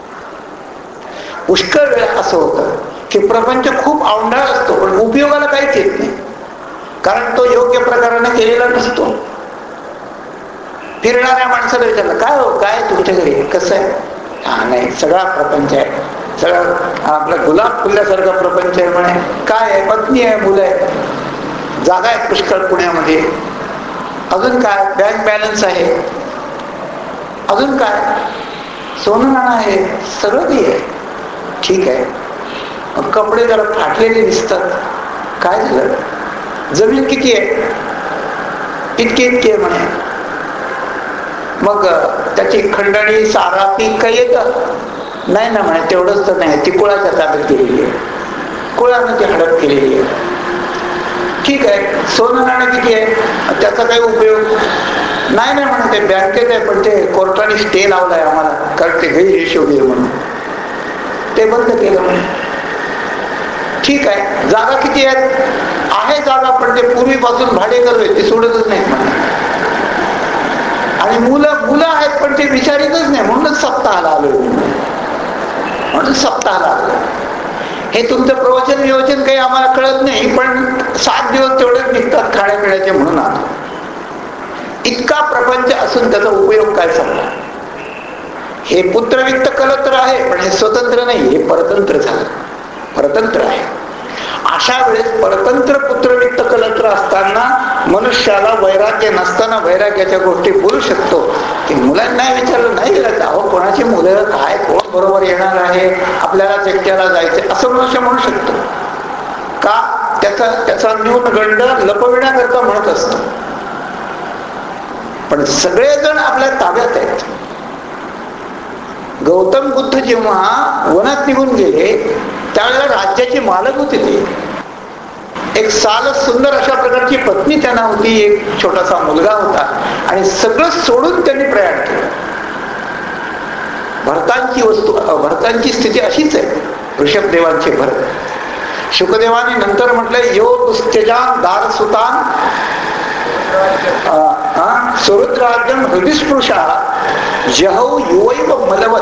पुष्कळ वेळ असं होतं की प्रपंच खूप अवंढाळ असतो पण उपयोगाला काहीच येत नाही, कारण तो योग्य प्रकाराने केलेला नसतो. फिरणाऱ्या माणसाला विचारलं, काय हो, काय तुमच्या घरी कसं आहे? हा, नाही, सगळा प्रपंच आहे, सगळं आपला गुलाब फुलल्यासारखा प्रपंच आहे. म्हणे काय आहे? पत्नी आहे, मुलं आहे, जागा आहे पुष्कळ पुण्यामध्ये, अजून काय? बँक बॅलन्स आहे, अजून काय? सोनं नाणं आहे, सगळं काही आहे. ठीक आहे. मग कपडे जरा फाटलेले दिसतात, काय झालं? जमीन किती आहे? इतकी इतकी आहे म्हणे. मग त्याची खंडणी, सारा, पीक काही येतं? नाही ना म्हणे, तेवढंच तर नाही, ती कुळाच्या ताब्यात केलेली आहे, कुळानं ती हडप केलेली आहे. ठीक आहे. सोनं नाणं किती आहे? त्याचा काही उपयोग नाही ना म्हणे, ते बँकेत आहे पण ते कोर्टाने स्टे लावलाय आम्हाला, कारण ते गैरहिशोब आहे म्हणून ते बंद केलं म्हणे. ठीक आहे. जागा किती आहेत? आहे जागा, पण ते पूर्वीपासून भाडे करतोय, ते सोडतच नाही म्हणे. आणि मुलं आहेत पण ते विचारितच नाही, म्हणूनच सप्ताहाला आलोय, म्हणून सप्ताहाला आलोय. हे तुमचं प्रवचन विवचन काही आम्हाला कळत नाही, पण 7 दिवस तेवढेच निघतात खाण्यापिण्याचे म्हणून आलो. इतका प्रपंच असून त्याचा उपयोग काय सांगा? हे पुत्रवित्त कलत्र आहे पण हे स्वतंत्र नाही, हे परतंत्र झालं, परतंत्र आहे. अशा वेळेस परतंत्र पुत्रवित्त कलत्र असताना मनुष्याला वैराग्य नसताना वैराग्याच्या गोष्टी बोलू शकतो. की मुलांना विचारलं नाही गेलं, अहो कोणाची मुलं काय, कोण बरोबर येणार आहे, आपल्यालाच एकट्याला जायचं, असं मनुष्य म्हणू शकतो का? त्याचा न्यूनगंड लपविण्याकरता म्हणत असतो. पण सगळेजण आपल्या ताब्यात आहेत. गौतम बुद्ध जेव्हा वनात निघून गेले त्यावेळेला राज्याचे मालक होते ते. एक सालच सुंदर अशा प्रकारची पत्नी त्यांना होती, एक छोटासा मुलगा होता, आणि सगळं सोडून त्यांनी प्रयाण केलं. भरतांची स्थिती अशीच आहे, ऋषभदेवांचे भरत. शुकदेवाने नंतर म्हटलंय, यो दुस्त्यजान दारसुतान सुरुद्राज्यम हृदिस्पृशा जहौ युवैव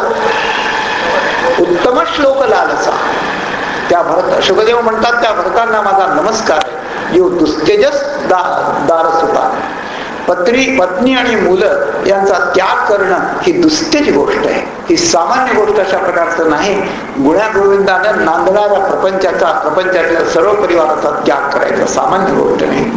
मलवत उत्तम श्लोक लालसा. त्या भरत, शुकदेव म्हणतात त्या भरतांना माझा नमस्कार आहे. यो दुस्तेजस दारसुता, पत्नी आणि मुलं यांचा त्याग करणं ही दुस्तेज गोष्ट आहे, ही सामान्य गोष्ट अशा प्रकारचं नाही. गुण्यागोविंदानं नांदणाऱ्या प्रपंचातल्या सर्व परिवाराचा त्याग करायचा सामान्य गोष्ट नाही.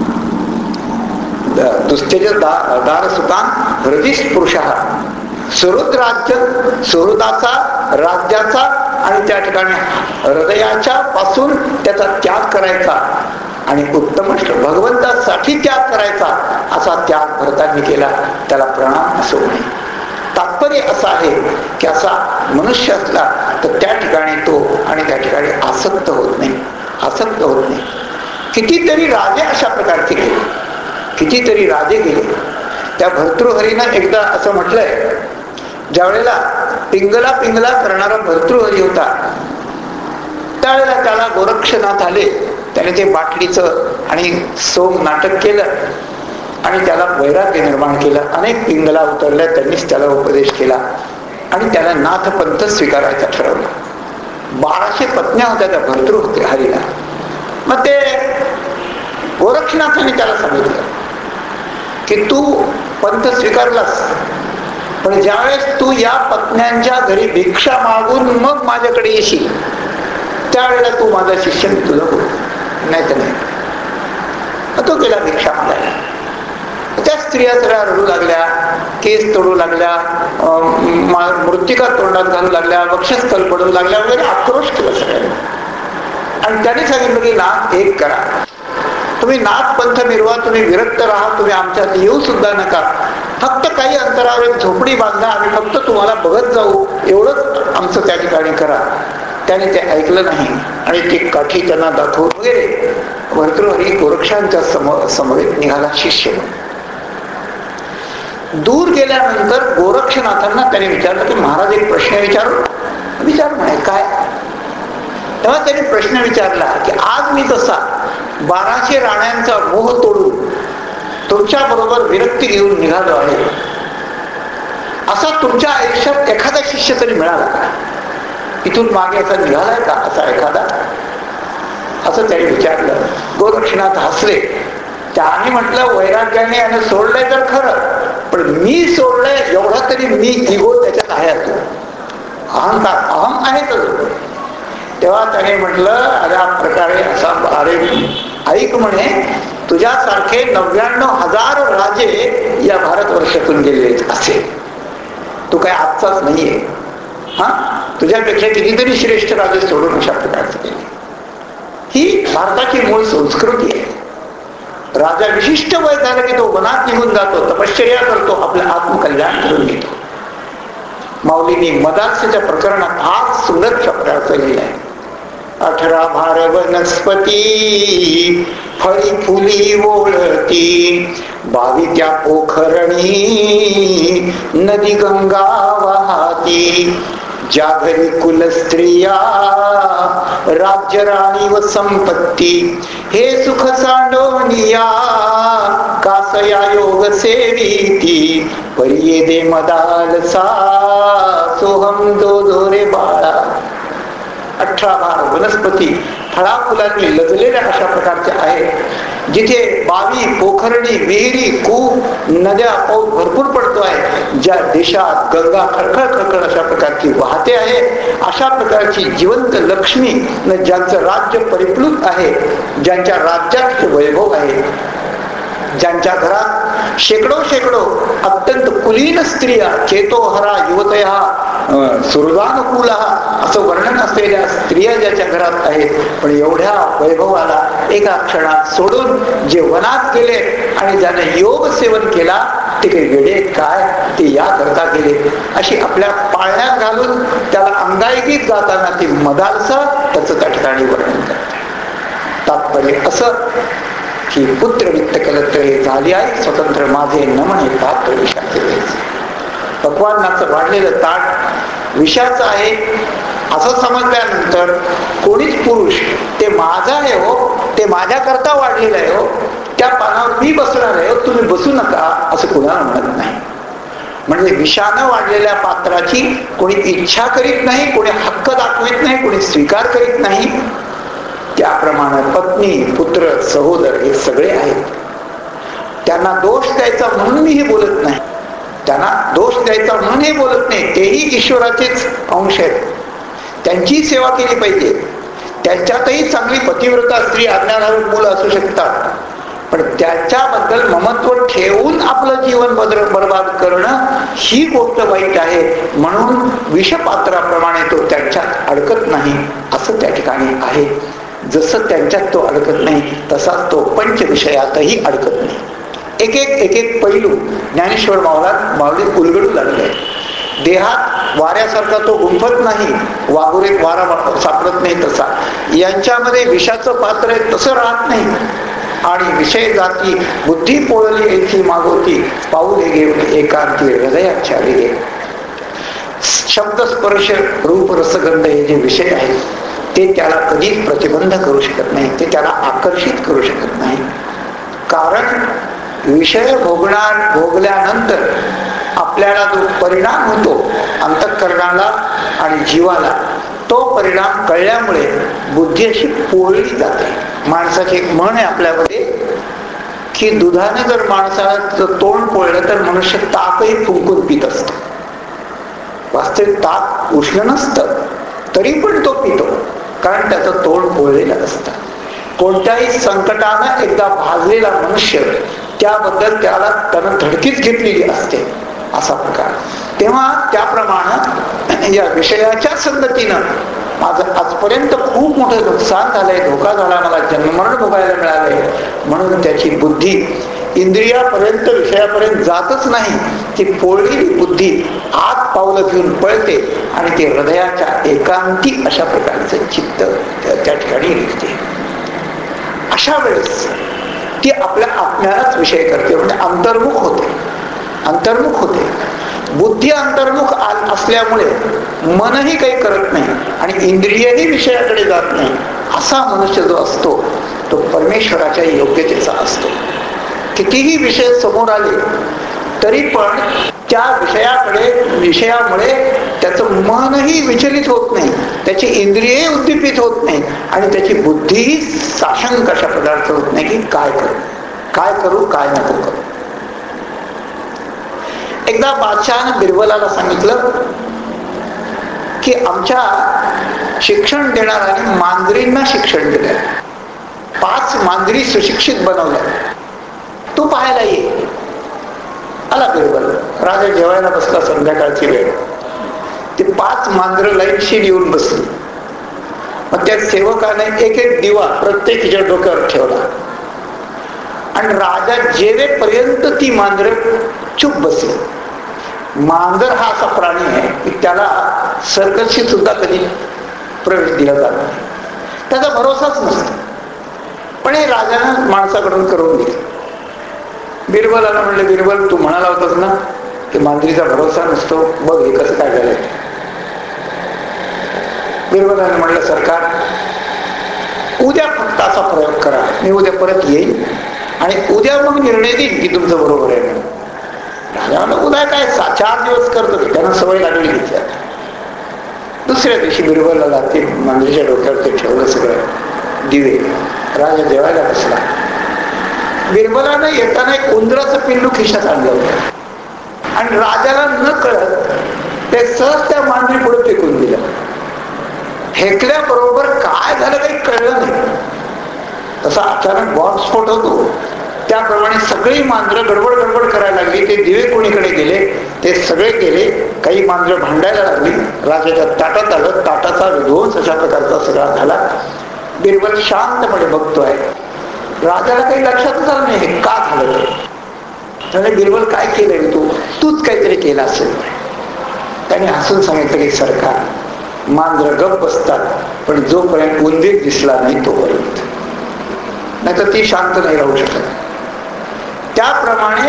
दुस्तेज दारसुतान हृदिश पुरुष, सुहृद सुहृदाचा, राज्याचा आणि त्या ठिकाणी हृदयाच्या पासून त्याचा त्याग करायचा आणि उत्तम भगवंतासाठी त्याग करायचा, असा त्याग भरतांनी केला. त्याला प्रणाम असो नये. तात्पर्य असं आहे की असा मनुष्य असला तर त्या ठिकाणी तो आणि त्या ठिकाणी आसक्त होत नाही, आसक्त होत नाही. कितीतरी राजे अशा प्रकारचे गेले, कितीतरी राजे गेले. त्या भर्तृहरीनं एकदा असं म्हटलंय, ज्या वेळेला पिंगला करणारा भर्तृहरी होता त्यावेळेला त्याला गोरक्षनाथ आले. त्याने ते बाटलीचं आणि सोम नाटक केलं आणि त्याला वैराग्य निर्माण केलं. अनेक पिंगला उतरल्या, त्यांनीच त्याला उपदेश केला आणि त्याला नाथपंथ स्वीकारायचा ठरवलं. 1200 पत्न्या होत्या त्या भर्तृहरीला. मग ते गोरक्षनाथाने त्याला सांगितलं की तू पंथ स्वीकारलास, पण ज्यावेळेस तू या पत्न्यांच्या घरी भिक्षा मागून मग माझ्याकडे येशील त्यावेळेला तू माझा शिष्य मी तुझं होईल, नाही तर नाही. तो गेला भिक्षा मागायला. त्या स्त्रिया सगळ्या रडू लागल्या, केस तोडू लागल्या, मृत्तिका तोंडात घालू लागल्या, वक्षस्थल पडू लागल्या वगैरे, आक्रोश केला सगळ्यांनी. आणि त्याने सांगितलं की नाथ एक करा, तुम्ही नाथ पंथ मिरवा, तुम्ही विरक्त राहा, तुम्ही आमच्यात येऊ सुद्धा नका, फक्त काही अंतरावर एक झोपडी बांधा, आम्ही फक्त तुम्हाला बघत जाऊ, एवढंच आमचं त्या ठिकाणी करा. त्याने ते ऐकलं नाही आणि ती काठी त्यांना दाखवून वगैरे भर्तृहरी गोरक्षांच्या समवेत निघाला शिष्य. दूर गेल्यानंतर गोरक्षनाथांना त्याने विचारलं की महाराज एक प्रश्न विचार म्हणे. काय? तेव्हा त्यांनी प्रश्न विचारला की आज मी तसा 1200 राण्यांचा मोह तोडून तुमच्या बरोबर विरक्ती घेऊन निघालो आहे, असा तुमच्या आयुष्यात एखादा शिष्य तरी मिळाला का? इथून मागे असा निघालाय का असा एखादा? असं त्यांनी विचारलं. गोरक्षनाथ हसले. त्याने म्हटलं वैराग्याने याने सोडलंय तर खरं, पण मी सोडलंय एवढा तरी मी इगो त्याच्यात आहे, अहंकार अहम आहेच. तेव्हा त्याने म्हटलं अशा प्रकारे असा अरे ऐक म्हणे, तुझ्यासारखे 99,000 राजे या भारतवर्षातून गेले असे, तू काय आजचाच नाहीये. हा, तुझ्यापेक्षा कितीतरी श्रेष्ठ राजे सोडून अशा प्रकारचे केले. ही भारताची मूळ संस्कृती आहे. राजा विशिष्ट वय झालं की तो वनात निघून जातो, तपश्चर्या करतो, आपलं आत्मकल्याण करून घेतो. माऊलींनी मदालसाच्या प्रकरणात आज सुंदर प्रकारचं लिहिलंय. 18 भार वनस्पती फळी फुली ओळती, 22 त्या पोखरणी नदी गंगा वाहती, ज्या घरी कुल स्त्रिया राज्य राणी व संपत्ती, हे सुख सांडोनिया कासया योग सेविती, परिये दे मदालसा सोहम दो दोरे बाळा. 18 भार वनस्पती फळा फुलांनी लजलेल्या अशा प्रकारचे आहेत, जिथे 22 पोखरणी विहिरी कूप नद्या पाऊस भरपूर पडतो आहे, ज्या देशात गंगा खळखळ खळखळ अशा प्रकारची वाहते आहे, अशा प्रकारची जिवंत लक्ष्मी ज्यांचं राज्य परिप्लुत आहे, ज्यांच्या राज्यात वैभव आहे, ज्यांच्या घरात शेकडो अत्यंत कुलीन स्त्रिया चेतोहरा युवतया सुहृदानुकूल असं वर्णन असलेल्या स्त्रिया ज्याच्या घरात आहेत, पण एवढ्या वैभवाला एका क्षणात सोडून जे वनात गेले आणि ज्याने योग सेवन केला ते काही वेडे काय, ते या करता गेले. अशी आपल्या पाळण्यात घालून त्याला अंगाईगीत गाताना ती मदालसा त्याचं त्या ठिकाणी वर्णन करतात. तात्पर्य असं की पुत्र वित्त कलत्र झाली आहे स्वतंत्र माझे न म्हणे पात्र विषाचे. पक्वान्नाचं वाढलेलं ताट विषाचं आहे असं समजल्यानंतर कोणीच पुरुष ते माझा आहे हो, ते माझ्या करता वाढलेलं आहे हो, त्या पानावर मी बसणार आहे, तुम्ही बसू नका असं कुणाला म्हणत नाही. म्हणजे विषानं वाढलेल्या पात्राची कोणी इच्छा करीत नाही, कोणी हक्क दाखवित नाही, कोणी स्वीकार करीत नाही. त्याप्रमाणे पत्नी पुत्र सहोदर हे सगळे आहेत. त्यांना दोष द्यायचा म्हणून मी हे बोलत नाही, त्यांना दोष द्यायचा म्हणून हे बोलत नाही. तेही ईश्वराचेच अंश आहेत, त्यांची सेवा केली पाहिजे. त्यांच्यातही चांगली पतिव्रता स्त्री आज्ञाधारक मुलं असू शकतात, पण त्याच्याबद्दल ममत्व ठेवून आपलं जीवन बर्बाद करणं ही गोष्ट वाईट आहे. म्हणून विषपात्राप्रमाणे तो त्यांच्यात अडकत नाही असं त्या ठिकाणी आहे. जसं त्यांच्यात तो अडकत नाही तसाच तो पंचविषयातही अडकत नाही. एक एक पैलू ज्ञानेश्वर माऊली उलगडू लागले. देहात वाऱ्यासारखा तो गुंफत नाही, वाघुरेत वारा सापडत नाही तसा. यांच्यामध्ये विषाचं पात्र आहे तसं राहत नाही. आणि विषय जाती बुद्धी पोळली एथी मागोती, पाऊले घेऊन एकांती हृदयाच्या वेगे. शब्द स्पर्श रूप रसगंध हे जे विषय आहेत ते त्याला कधीच प्रतिबंध करू शकत नाही, ते त्याला आकर्षित करू शकत नाही. कारण विषय भोगल्यानंतर आपल्याला जो परिणाम होतो अंतःकरणाला आणि जीवाला, तो परिणाम कळल्यामुळे बुद्धी अशी पोळली जाते. माणसाची एक म्हण आहे आपल्यामध्ये की दुधाने जर माणसाला तोंड पोळलं तर मनुष्य ताकही फुंकून पित असतो. वास्तविक ताक उष्ण नसतं तरी पण तो पितो, कारण त्याचं तोंड पोळलेलं असतं. कोणत्याही संकटानं एकदा भाजलेला मनुष्य त्याबद्दल त्यानं धडकीच घेतलेली असते असा प्रकार. तेव्हा त्याप्रमाणे या विषयाच्या संगतीनं माझं आजपर्यंत खूप मोठं नुकसान झालंय, धोका झाला, मला जन्ममरण भोगायला मिळालंय. म्हणून त्याची बुद्धी इंद्रियापर्यंत विषयापर्यंत जातच नाही, ती पोळलेली बुद्धी आत पावलं घेऊन पळते आणि ते हृदयाच्या एकांती अशा प्रकारचं चित्त त्या ठिकाणी निघते. अशा वेळेस ती आपल्या आत्म्यालाच विषय करते, म्हणजे अंतर्मुख होते. अंतर्मुख होते. बुद्धी अंतर्मुख असल्यामुळे मनही काही करत नाही आणि इंद्रियही विषयाकडे जात नाही. असा मनुष्य जो असतो तो परमेश्वराच्या योग्यतेचा असतो. कितीही विषय समोर आले तरी पण त्या विषयामुळे त्याचं मनही विचलित होत नाही, त्याची इंद्रियही उद्दीपित होत नाही आणि त्याची बुद्धीही साशंक अशा पदार्थ होत नाही की काय करू काय नको करू. एकदा बादशहाने बिरबलाला सांगितलं की आमच्या शिक्षण देणाऱ्याने मांजरींना शिक्षण दिलंय, 5 मांजरी सुशिक्षित बनवल्या, तू पाहायला ये. आला बिरबल. राजा जेवायला बसला, संध्याकाळची वेळ. ते 5 मांजरं लाईनशीर येऊन बसली. मग त्या सेवकाने एक एक दिवा प्रत्येकीच्या डोक्यावर ठेवला आणि राजा जेवेपर्यंत ती मांजरं चुप बसली. मांजर हा असा प्राणी आहे की त्याला सर्कसशी सुद्धा कधी प्रवेश दिला जात नाही, त्याचा भरोसाच नसतो. पण हे राजानं माणसाकडून करून दिले. बिरबलाला म्हणले, बिरबल तू म्हणाला होतास ना की मांजरीचा भरोसा नसतो, बघ हे कसं काय झालंय. बिरबलाने म्हणलं, सरकार उद्या फक्त असा प्रयोग करा, मी उद्या परत येईल आणि उद्या मग निर्णय देईल की तुमचं बरोबर आहे. राजा म्हणला, उद्या काय 4 दिवस करतो की, त्यांना सवय लागली घेतली. दुसऱ्या दिवशी बिरबलाला ते मांजरीच्या डोक्यावर ते ठेवलं सगळं दिवे. राजा जेवायला बसला. बिरबलानं येताना एक उंदराचं पिल्लू खिशात आणलं होतं आणि राजाला न कळत ते सहज त्या मांजरी पुढे फेकून दिलं. फेकल्याबरोबर काय झालं काही कळलं नाही. तसा अचानक बॉम्बस्फोट होतो त्याप्रमाणे सगळी मांजरं गडबड करायला लागली. ते दिवे कोणीकडे गेले, ते सगळे गेले. काही मांजरं भांडायला लागली. राजाच्या ताटात आलं, ताटाचा विध्वंस अशा प्रकारचा सगळा झाला. बिरबल शांतपणे बघतोय. राजाला काही लक्षातच आलं नाही हे का झालं. त्याने बिरबल काय केलंय तूच काहीतरी केलं असेल. त्याने हसून सांगितलं की सरकार मांजर गप बसतात पण जोपर्यंत उंदीर दिसला नाही तोपर्यंत, नाहीतर ती शांत नाही राहू शकत. त्याप्रमाणे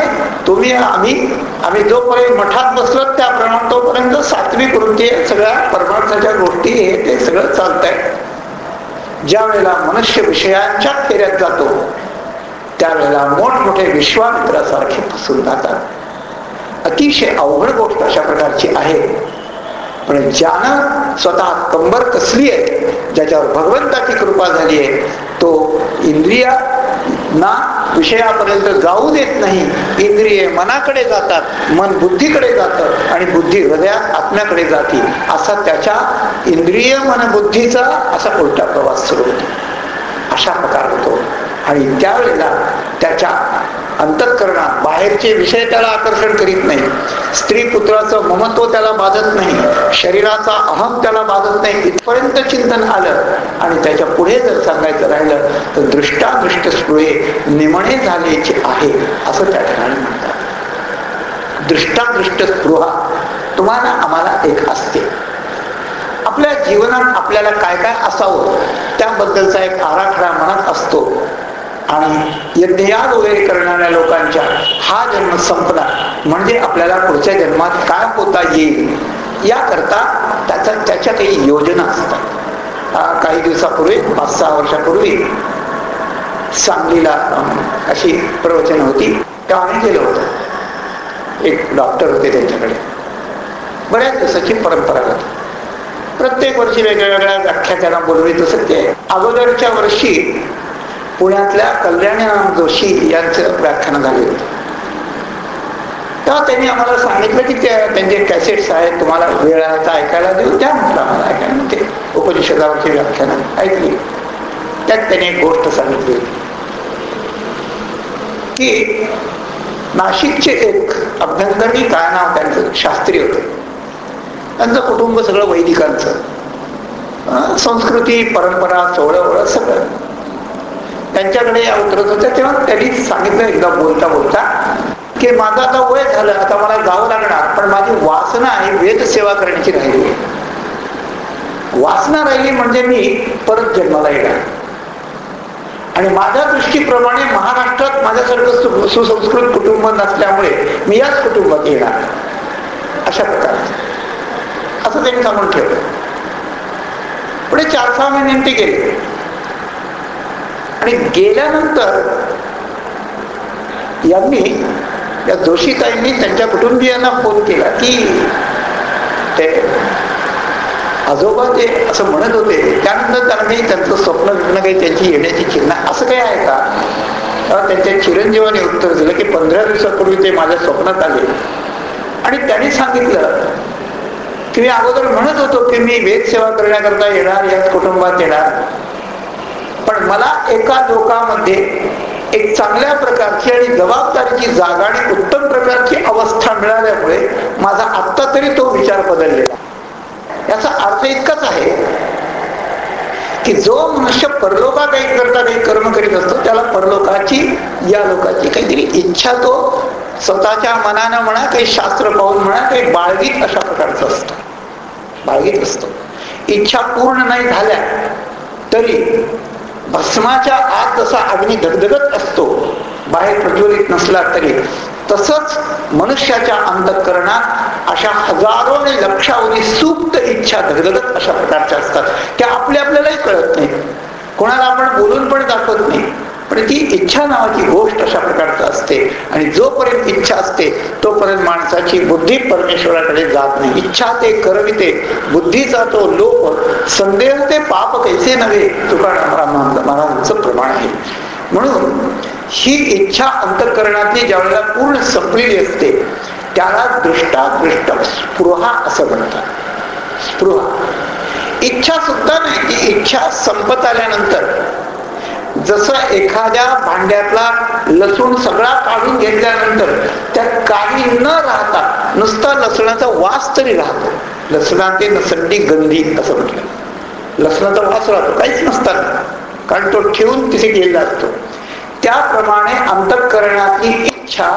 आम्ही जोपर्यंत मठात बसलो त्याप्रमाणे तोपर्यंत सात्विक वृत्ती सगळ्या परमार्थाच्या गोष्टी हे ते सगळं चालतंय. ज्या वेळेला मनुष्य विषयांच्या फेऱ्यात जातो त्यावेळेला मोठमोठे विश्वामित्रासारखे फसून जातात. अतिशय अवघड गोष्ट अशा प्रकारची आहे. पण ज्यानं स्वतः कंबर कसली आहे, ज्याच्यावर भगवंताची कृपा झाली आहे, तो इंद्रियांना विषयापर्यंत जाऊ देत नाही. इंद्रिय मनाकडे जातात, मन बुद्धीकडे जातं आणि बुद्धी हृदयात आत्म्याकडे जाते. असा त्याच्या इंद्रिय मन बुद्धीचा असा उलटा प्रवास सुरू होतो. अशा प्रकार होतो आणि त्यावेळेला त्याच्या अंतःकरणात बाहेरचे विषय त्याला आकर्षण करीत नाही. स्त्री पुत्राचं ममत्व त्याला बाधत नाही, शरीराचा अहम त्याला बाधत नाही. इथपर्यंत चिंतन आलं आणि त्याच्या पुढे जर सांगायचं राहिलं तर दृष्टादृष्ट स्पृहे निमणे झालेचे आहे असं त्या ठिकाणी म्हणतात. दृष्टादृष्ट स्पृहा तुम्हाला आम्हाला एक असते. आपल्या जीवनात आपल्याला काय काय असावं त्याबद्दलचा एक आराखडा मनात असतो आणि यज्ञयाग वगैरे करणाऱ्या लोकांच्या हा जन्म संपला म्हणजे आपल्याला पुढच्या जन्मात काय होता येईल याकरता त्याच्या काही योजना असतात. काही दिवसापूर्वी 5-6 वर्षापूर्वी सांगलीला अशी प्रवचन होती, तेव्हा आम्ही गेलो होतो. एक डॉक्टर होते, त्यांच्याकडे बऱ्याच दिवसाची परंपरा होती. प्रत्येक वर्षी वेगळ्या व्याख्यात्यांना बोलवित असत. ते अगोदरच्या वर्षी पुण्यातल्या कल्याण जोशी यांचं व्याख्यान झाले होते. तेव्हा त्यांनी आम्हाला सांगितलं की त्यांचे कॅसेट्स आहेत, तुम्हाला वेळ आहे तर ऐकायला देऊ द्या. म्हटलं आम्हाला ऐकायला. ते उपनिषदावरची व्याख्यान ऐकली. त्यात त्यांनी एक गोष्ट सांगितली की नाशिकचे एक अभ्यंकरणी, काय नाव त्यांचं, शास्त्री होते. त्यांचं कुटुंब सगळं वैदिकांचं, संस्कृती परंपरा चवळवळ सगळं त्यांच्याकडे उतरत होत्या. तेव्हा त्यांनी सांगितलं एकदा बोलता बोलता की माझं आता वय झालं, आता मला जावं लागणार, पण माझी वासना आहे वेद सेवा करण्याची राहिली. वासना राहिली म्हणजे मी परत जन्माला येणार आणि माझ्या दृष्टीप्रमाणे महाराष्ट्रात माझ्यासारखं सुसंस्कृत कुटुंब नसल्यामुळे मी याच कुटुंबात येणार, अशा प्रकारचं असं त्यांनी सांगून ठेवलं. पुढे 4-6 महिने ते गेले आणि गेल्यानंतर यांनी, या जोशीताईंनी त्यांच्या कुटुंबियांना फोन केला की ते आजोबा ते असं म्हणत होते, त्यानंतर त्यांनी त्यांचं स्वप्न विप्न काही त्यांची येण्याची चिन्ह असं काही आहे का? त्यांच्या चिरंजीवाने उत्तर दिलं की 15 दिवसापूर्वी ते माझ्या स्वप्नात आले आणि त्यांनी सांगितलं की मी अगोदर म्हणत होतो की मी वेद सेवा करण्याकरता येणार, याच कुटुंबात येणार, पण मला एका लोकांमध्ये एक चांगल्या प्रकारची आणि जबाबदारीची जागा आणि उत्तम प्रकारची अवस्था मिळाल्यामुळे माझा आत्ता तरी तो विचार बदललेला. याचा अर्थ इतकाच आहे की जो मनुष्य परलोका काही करता काही कर्म करीत असतो त्याला परलोकाची, या लोकाची काहीतरी इच्छा तो स्वतःच्या मनानं म्हणा, काही शास्त्र पाहून म्हणा, काही बाळगीत अशा प्रकारचा असतो, बाळगीत असतो. इच्छा पूर्ण नाही झाल्या तरी भस्माच्या आत जसा अग्नी धगधगत असतो, बाहेर प्रज्वलित नसला तरी, तसंच मनुष्याच्या अंतःकरणात अशा हजारो आणि लक्षावधी सुप्त इच्छा धगधगत अशा प्रकारच्या असतात. त्या आपल्यालाही कळत नाही, कोणाला आपण बोलून पण दाखवत नाही, पण ती इच्छा नावाची गोष्ट अशा प्रकारची असते. आणि जोपर्यंत इच्छा असते तोपर्यंत माणसाची बुद्धी परमेश्वराकडे जात नाही. इच्छा ते करविते, बुद्धीचा तो लोप, संदेह ते पाप कैसे नव्हे, तुकाराम महाराजांचं प्रमाण आहे. म्हणून ही इच्छा अंतःकरणातली ज्या वेळेला पूर्ण संपलेली असते त्याला दृष्टादृष्ट स्पृहा असं म्हणतात. स्पृहा इच्छा सुद्धा नाही, ती इच्छा संपत आल्यानंतर जसं एखाद्या भांड्यातला लसूण सगळा काढून घेतल्यानंतर त्यात काही न राहता नुसता लसणाचा वास तरी राहतो. लसणाचे नसंडी गंधी असं म्हटलं, लसणाचा वास राहतो, काहीच नसताना, कारण तो ठेवून तिथे गेलेला असतो. त्याप्रमाणे अंतःकरणातली इच्छा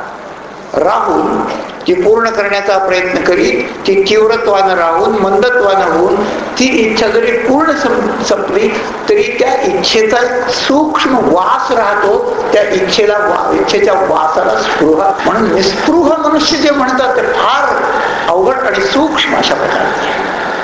राहून ती पूर्ण करण्याचा प्रयत्न करीत, ती तीव्रत्वानं राहून, मंदत्वानं होऊन ती इच्छा जरी पूर्ण संपली तरी त्या इच्छेचा सूक्ष्म वास राहतो. त्या इच्छेच्या वासाला स्पृहा म्हणून निस्पृह मनुष्य जे म्हणतात ते फार अवघड आणि सूक्ष्म अशा प्रकारचे.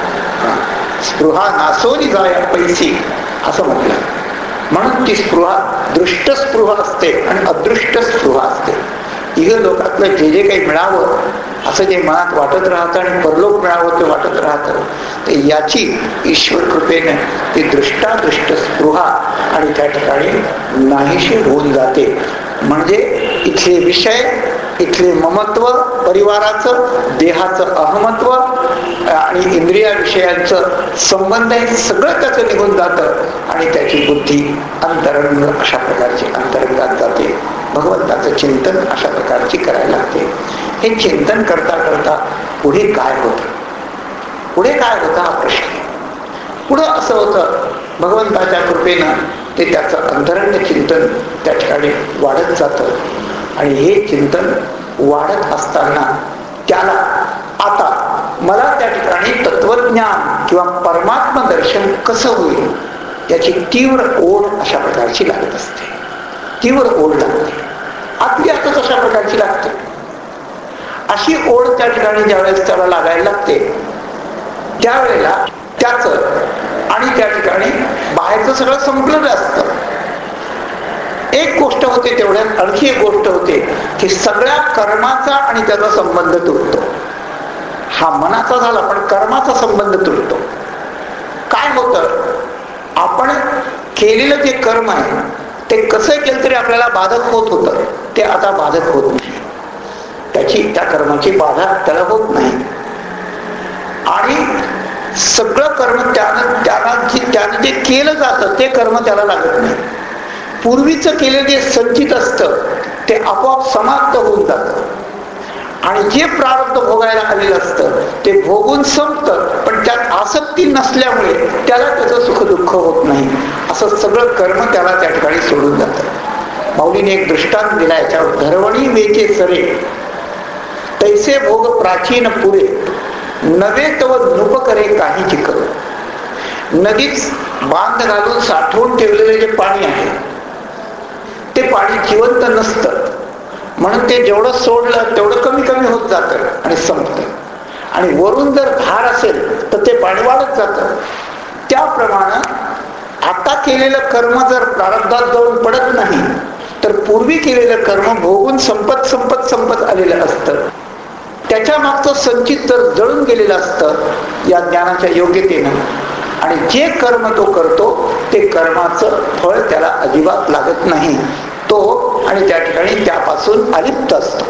स्पृहा नासोनी जाया पैसी असं म्हटलं. म्हणून ती स्पृहा दृष्ट स्पृहा असते आणि अदृष्ट स्पृहा असते. इह लोकातलं जे जे काही मिळावं असं जे मनात वाटत राहतं आणि परलोक मिळावं ते वाटत राहतं, ते याची ईश्वर कृपेने ती दृष्टादृष्ट स्पृहा आणि त्या ठिकाणी नाहीशी होऊन जाते. म्हणजे इथले विषय, इथले ममत्व, परिवाराचं, देहाचं अहमत्व आणि इंद्रिया विषयांचं संबंध हे सगळं त्याचं निघून जातं आणि त्याची बुद्धी अंतरंग अशा प्रकारची अंतरंगात जाते. भगवंताचं चिंतन अशा प्रकारची करायला लागते. हे चिंतन करता करता पुढे काय होतं, पुढे काय होतं हा प्रश्न. पुढं असं होतं, भगवंताच्या कृपेनं ते त्याचं अंतरंग चिंतन त्या ठिकाणी वाढत जातं आणि हे चिंतन वाढत असताना त्याला आता मला त्या ठिकाणी तत्वज्ञान किंवा परमात्मा दर्शन कसं होईल याची तीव्र ओढ अशा प्रकारची लागत असते. तीव्र ओढ लागते, आतली आतच अशा प्रकारची लागते. अशी ओढ त्या ठिकाणी ज्यावेळेस त्याला लागायला लागते त्यावेळेला त्याचं आणि त्या ठिकाणी बाहेरचं सगळं संपलेलं असतं. एक गोष्ट होते तेवढ्यात, आणखी एक गोष्ट होते की सगळ्या कर्माचा आणि त्याचा संबंध तुटतो. हा मनाचा झाला पण कर्माचा संबंध तुटतो. काय होतं, आपण केलेलं जे कर्म आहे ते कसं केलं तरी आपल्याला बाधक होत होतं, ते आता बाधक होत नाही. त्या कर्माची बाधा त्याला होत नाही आणि सगळं कर्म त्यानं जे केलं जातं ते कर्म त्याला लागत नाही. पूर्वीचं केलेलं जे संचित असतं ते आपोआप समाप्त होऊन जातं आणि जे प्रारब्ध भोगायला आलेलं असतं ते भोगून संपतं, पण त्यात आसक्ती नसल्यामुळे त्याला त्याचं सुख दुःख होत नाही. असं सगळं कर्म त्याला त्या ठिकाणी सोडून जातं. माऊलीने एक दृष्टांत दिला याच्यावर, धरवणी वेचे सरे तैसे भोग प्राचीन पुरे नवे तव नृप करे काही चिकल. नदीत बांध घालून साठवून ठेवलेले जे पाणी आहे पाणी जिवंत नसतं, म्हणून ते जेवढं सोडलं तेवढं कमी कमी होत जातं आणि संपतं. आणि वरून जर धार असेल तर ते पाणी वाढत जातं. त्याप्रमाणे आता केलेलं कर्म जर प्रारब्धात जाऊन पडत नाही तर पूर्वी केलेलं कर्म भोगून संपत संपत संपत आलेलं असतं. त्याच्या मागचं संचित जर जळून गेलेलं असतं या ज्ञानाच्या योग्यतेनं, आणि जे कर्म तो करतो ते कर्माचं फळ त्याला अजिबात लागत नाही, तो आणि त्या ठिकाणी त्यापासून अलिप्त असतो.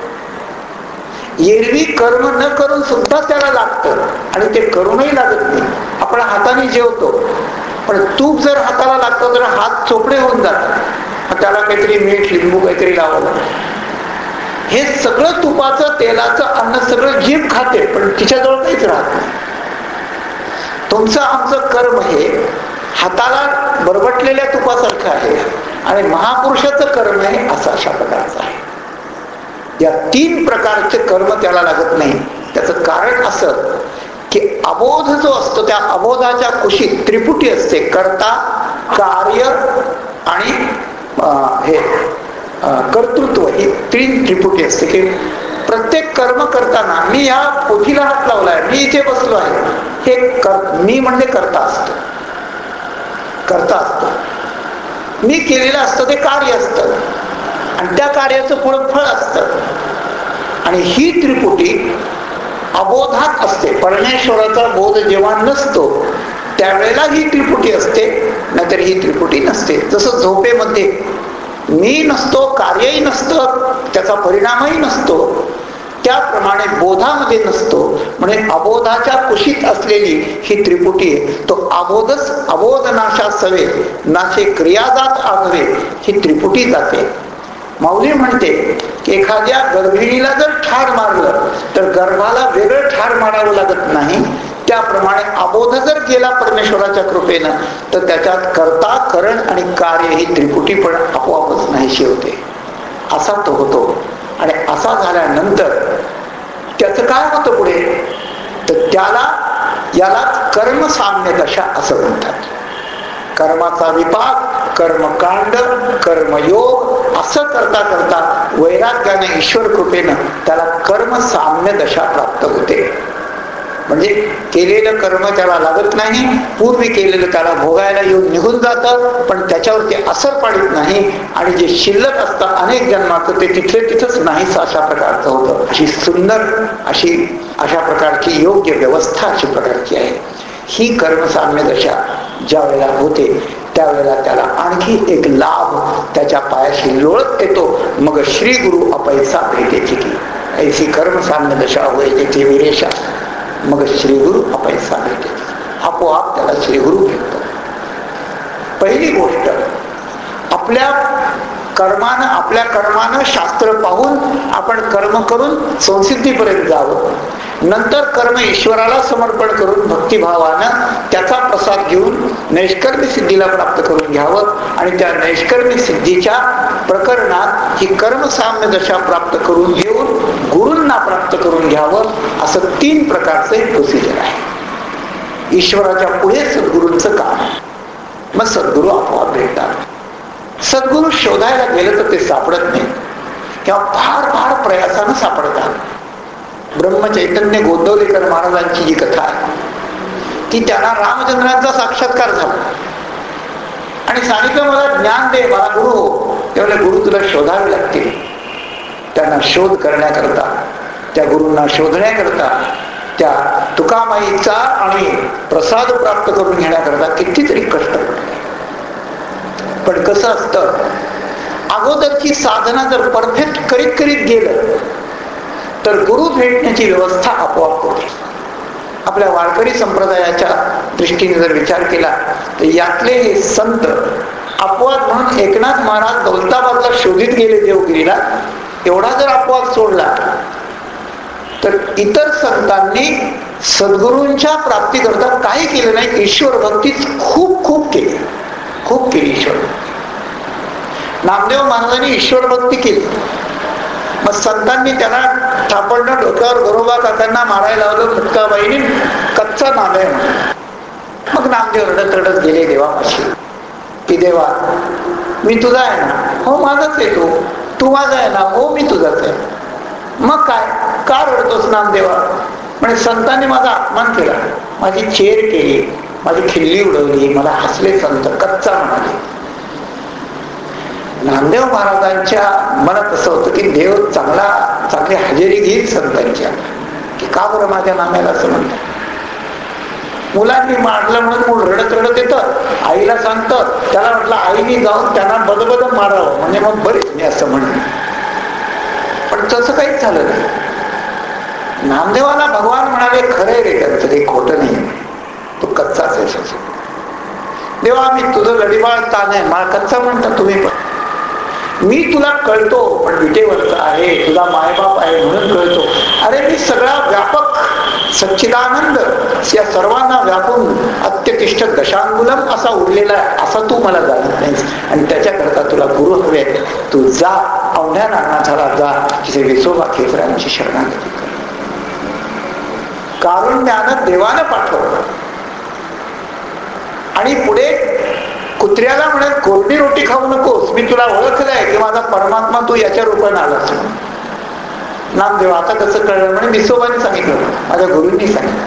एरवी कर्म न करून सुद्धा त्याला लागतं आणि ते करूनही लागत नाही. आपण हाताने जेवतो, पण तूप जर हाताला लागतं तर हात चोपडे होऊन जातात, त्याला काहीतरी मीठ लिंबू काहीतरी लावलं. हे सगळं तुपाचं तेलाचं अन्न सगळं जीभ खाते, पण तिच्याजवळ काहीच राहत नाही. तुमचं आमचं कर्म हे हाताला बरबटलेल्या तुपासारखं आहे आणि महापुरुषाचं कर्म हे असं अशा प्रकारचं आहे. या 3 प्रकारचे कर्म त्याला लागत नाही. त्याचं कारण असं की अबोध जो असतो त्या अबोधाच्या कुशीत त्रिपुटी असते, कर्ता, कार्य आणि हे कर्तृत्व, ही 3 त्रिपुटी असते. की प्रत्येक कर्म करताना मी या पोथीला हात लावलाय, मी इथे बसलो आहे, हे मी म्हणजे करता असतो. मी केलेलं असतं ते कार्य असतं आणि त्या कार्याचं पुढं फळ असतं. आणि ही त्रिपुटी अबोधात असते. परमेश्वराचा बोध जेव्हा नसतो त्यावेळेला ही त्रिपुटी असते, नाहीतर ही त्रिपुटी नसते. जसं झोपेमध्ये मी नसतो, कार्यही नसतं, त्याचा परिणामही नसतो, त्याप्रमाणे बोधामध्ये नसतो. म्हणजे अबोधाच्या कुशीत असलेली ही त्रिपुटी आहे. तो अबोध नाशा सवे, नाशे क्रियाजात आघवे, ही त्रिपुटी जाते. माऊली म्हणते की एखाद्या गर्भिणीला जर ठार मारलं तर गर्भाला वेगळं ठार मारावं लागत नाही. त्याप्रमाणे अबोध जर गेला परमेश्वराच्या कृपेनं तर त्याच्यात कर्ता, करण आणि कार्य ही त्रिपुटी पण आपोआपच नाहीशी होते. असा तो होतो. आणि असा झाल्यानंतर त्याचं काय होतं पुढे, तर याला कर्मसाम्य दशा असं म्हणतात. कर्माचा विपाक, कर्मकांड, कर्मयोग असं करता करता वैराग्याने ईश्वर कृपेनं त्याला कर्मसाम्य दशा प्राप्त होते. म्हणजे केलेलं कर्म त्याला लागत नाही, पूर्वी केलेलं त्याला भोगायला येऊन निघून जातं, पण त्याच्यावरती असर पाडत नाही. आणि जे शिल्लक असतं अनेक जन्माचं ते तिथले तिथंच नाहीच अशा प्रकारचं होतं. अशी सुंदर अशा प्रकारची योग्य व्यवस्था अशी प्रकारची आहे. ही कर्मसाम्य दशा ज्या वेळेला होते त्यावेळेला त्याला आणखी एक लाभ त्याच्या पायाशी लोळत येतो. मग श्री गुरु अपैसा भेटेची की ऐसी कर्मसाम्य दशा होय जेथे विरेशा, मग श्री गुरु अपैसा भेटे, आपोआप त्याला श्री गुरु भेटतो. पहिली गोष्ट, आपल्या कर्मानं शास्त्र पाहून आपण कर्म करून संसिद्धीपर्यंत जावं. नंतर कर्म ईश्वराला समर्पण करून भक्तिभावानं त्याचा प्रसाद घेऊन नैष्कर्मी सिद्धीला प्राप्त करून घ्यावं. आणि त्या नैष्कर्मी सिद्धीच्या प्रकरणात ही कर्मसाम्य दशा प्राप्त करून घेऊन गुरूंना प्राप्त करून घ्यावं. असं 3 प्रकारचं एक प्रोसिजर आहे. ईश्वराच्या पुढे सद्गुरूंचं काम, मग सद्गुरू आपोआप भेटतात. सद्गुरू शोधायला गेलं तर ते सापडत नाही किंवा फार फार प्रयासानं सापडतात. ब्रह्मचैतन्य गोंदवलेकर महाराजांची जी कथा आहे ती त्यांना रामचंद्रांचा साक्षात्कार झाला आणि सांगितलं मला ज्ञान दे, मला गुरु हो. त्यावेळेला गुरु तुला शोधावे लागतील. त्यांना शोध करण्याकरता, त्या गुरूंना शोधण्याकरता, त्या तुकामाईचा आणि प्रसाद प्राप्त करून घेण्याकरता कितीतरी कष्ट पडले. पण कसं असतं, अगोदरची साधना जर परफेक्ट करीत करीत गेलं तर गुरु भेटण्याची व्यवस्था आपोआप होते. आपल्या वारकरी संप्रदायाच्या दृष्टीने जर विचार केला तर यातले हे संत अपवाद म्हणून एकनाथ महाराज दौलताबादला शोधित गेले देवगिरीला, एवढा जर अपवाद सोडला तर इतर संतांनी सद्गुरूंच्या प्राप्तीकरता काही केलं नाही. ईश्वर भक्तीच खूप खूप केली, खूप केली ईश्वर. नामदेव महाराजांनी ईश्वर भक्ती केली, मग संतांनी त्याला थापडणं डोक्यावर गरोबा काकांना मारायला लावलं. मुक्ताबाईने कच्चा नाम आहे म्हणून. मग नामदेव रडत रडत गेले देवापाशी. की देवा मी तुझा आहे ना? हो माझाच आहे तू. तू माझा आहे ना? हो मी तुझाच आहे. मग काय, का रडतोस नामदेवा? म्हणजे संतांनी माझा अपमान केला, माझी चेर केली, माझी खिल्ली उडवली, मला हसले संत, कच्चा म्हणाले. नामदेव महाराजांच्या मनात असं होतं की देव चांगली हजेरी घेईल संतांच्या, की का बरं माझ्या नाम्याला असं म्हणतात. मुलांनी मारलं म्हणून मूल रडत रडत येतं, आईला सांगतं. त्याला म्हटलं आईनी जाऊन त्यांना बदबद मारावं म्हणजे मग बरेच मी असं म्हणलं. पण तसं काहीच झालं नाही. नामदेवाला भगवान म्हणाले खरंय रे त्यांचं, ते खोटं नाही, तू कच्चाच आहे. देवा मी तुझं लढीबाळ ताण आहे, मला कच्चा म्हणता तुम्ही, पण मी तुला कळतो, पण विटेवरचा आहे, तुझा मायबाप आहे म्हणून कळतो. अरे मी सगळा व्यापक सच्चिदानंद या सर्वांना व्यापून अत्यतिष्ठ दशांगुलम असा उरलेला आहे, असा तू मला जाणत नाहीस. आणि त्याच्याकरता तुला गुरु हवे. तू जा औंढ्या नागनाथाला जा, तिथे विसोबा खेचरांची शरणागती कर. कारुण्यानं देवानं पाठवलं. आणि पुढे कुत्र्याला म्हणत कोरडी रोटी खाऊ नकोस, मी तुला ओळखलंय की माझा परमात्मा तू याच्या रूपाने आलास. नामदेव आता कसं कळलं? म्हणे विसोबाने सांगितलं, माझ्या गुरूंनी सांगितलं.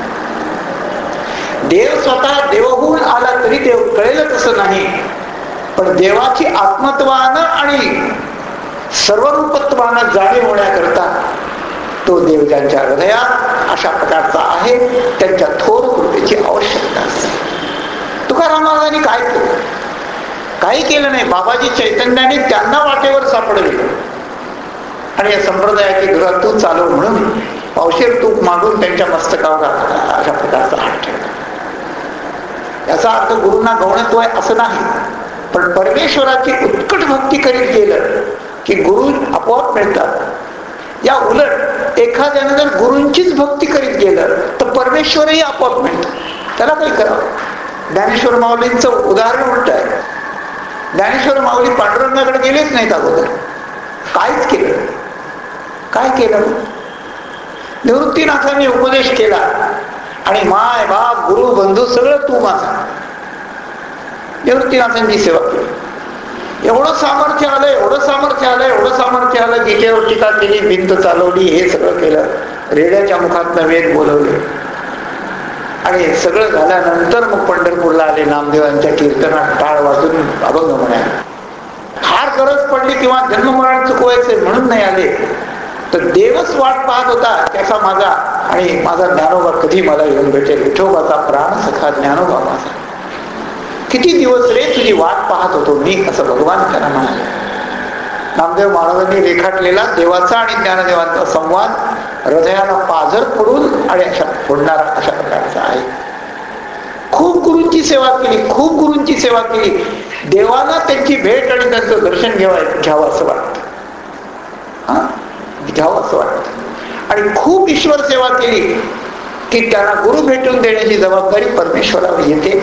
देव स्वतः देवहून आला तरी देव कळेल तसं नाही, पण देवाची आत्मत्वानं आणि सर्वरूपत्वानं जाणीव होण्याकरता तो देव ज्यांच्या हृदयात अशा प्रकारचा आहे त्यांच्या थोर कृपेची आवश्यकता असते. तुकाराम महाराजांनी काय केलं? काही केलं नाही. बाबाजी चैतन्याने त्यांना वाटेवर सापडले आणि या संप्रदायाची धुरा तू चालव म्हणून पावशेर तूप मागून त्यांच्या मस्तकावर अशा प्रकारचा हात ठेवला. याचा अर्थ गुरूंना गौणत्व आहे असं नाही, पण परमेश्वराची उत्कट भक्ती करीत गेलं की गुरु आपोआप मिळतात. या उलट एखाद्याने जर गुरूंचीच भक्ती करीत गेलं तर परमेश्वरही आपोआप मिळतो. त्याला काही करावं. ज्ञानेश्वर माऊलींचं उदाहरण उलट आहे. ज्ञानेश्वर माऊली पांडुरंगाकडे गेलेच नाहीत अगोदर, काहीच केलं. काय केलं? निवृत्तीनाथांनी उपदेश केला आणि माय बाप गुरु बंधू सगळं तू माझा. निवृत्तीनाथांची सेवा केली. एवढं सामर्थ्य आलं, एवढं सामर्थ्य आलं, एवढं सामर्थ्य आलं, गीतेवर टीका केली, भिंत चालवली, हे सगळं केलं. रेड्याच्या मुखातनं वेद बोलवले आणि सगळं झाल्यानंतर मग पंढरपूरला आले. नामदेवांच्या कीर्तनात टाळ वाजून अभंग म्हणाले. फार गरज पडली किंवा जन्ममरण चुकवायचे म्हणून नाही आले, तर देवच वाट पाहत होता त्याचा माझा, आणि माझा ज्ञानोबा कधी मला येऊन भेटेल. विठोबाचा प्राण सखा ज्ञानोबा माझा, किती दिवस रे तुझी वाट पाहत होतो मी, असं भगवान त्यांना म्हणाले. नामदेव महाराजांनी रेखाटलेला देवाचा आणि ज्ञानदेवांचा संवाद हृदयाला पाझर पडून आणि अशा फोडणारा अशा प्रकारचा आहे. खूप गुरूंची सेवा केली, खूप गुरूंची सेवा केली. देवाला त्यांची भेट आणि त्यांचं दर्शन घ्यावं असं वाटतं, घ्यावं असं वाटतं. आणि खूप ईश्वर सेवा केली की त्यांना गुरु भेटून देण्याची जबाबदारी परमेश्वरावर येते.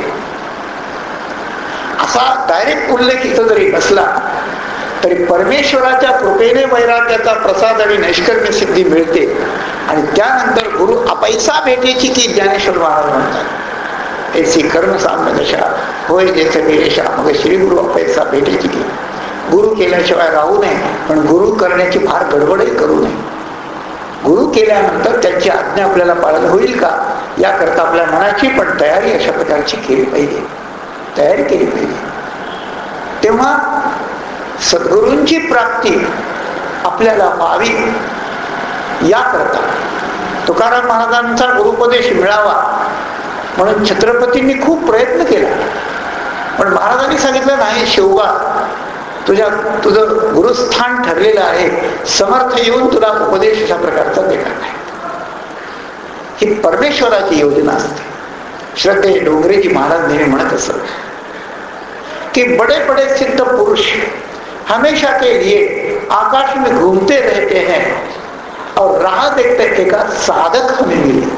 असा डायरेक्ट उल्लेख इथं जरी नसला तरी परमेश्वराच्या कृपेने वैराग्याचा प्रसाद आणि नैष्कर्म्य सिद्धी मिळते. आणि त्यानंतर गुरु अपैसा भेटेची ती ज्ञानेश्वर महाराज म्हणतात. ऐसी कर्म साम्य दशा होय जे सगळेशा, मग श्री गुरु अपैसा भेटेची की. गुरु केल्याशिवाय राहू नये, पण गुरु करण्याची फार गडबडही करू नये. गुरु केल्यानंतर त्यांची आज्ञा आपल्याला पाळणं होईल का याकरता आपल्या मनाची पण तयारी अशा प्रकारची केली पाहिजे, तयारी केली पाहिजे. तेव्हा सद्गुरूंची प्राप्ती आपल्याला व्हावी याकरता तुकाराम महाराजांचा गुरुपदेश मिळावा म्हणून छत्रपतींनी खूप प्रयत्न केला. पण महाराजांनी सांगितलं नाही, शिवबा तुझं गुरुस्थान ठरलेलं आहे, समर्थ येऊन तुला उपदेश अशा प्रकारचा देणार नाही. ही परमेश्वराची योजना असते. श्रद्धे डोंगरेजी महाराज नेहमी म्हणत असत कि बड़े बड़े सिद्ध पुरुष हमेशा के लिए आकाश में घूमते रहते हैं और राह देखते थे का साधक हमें मिले.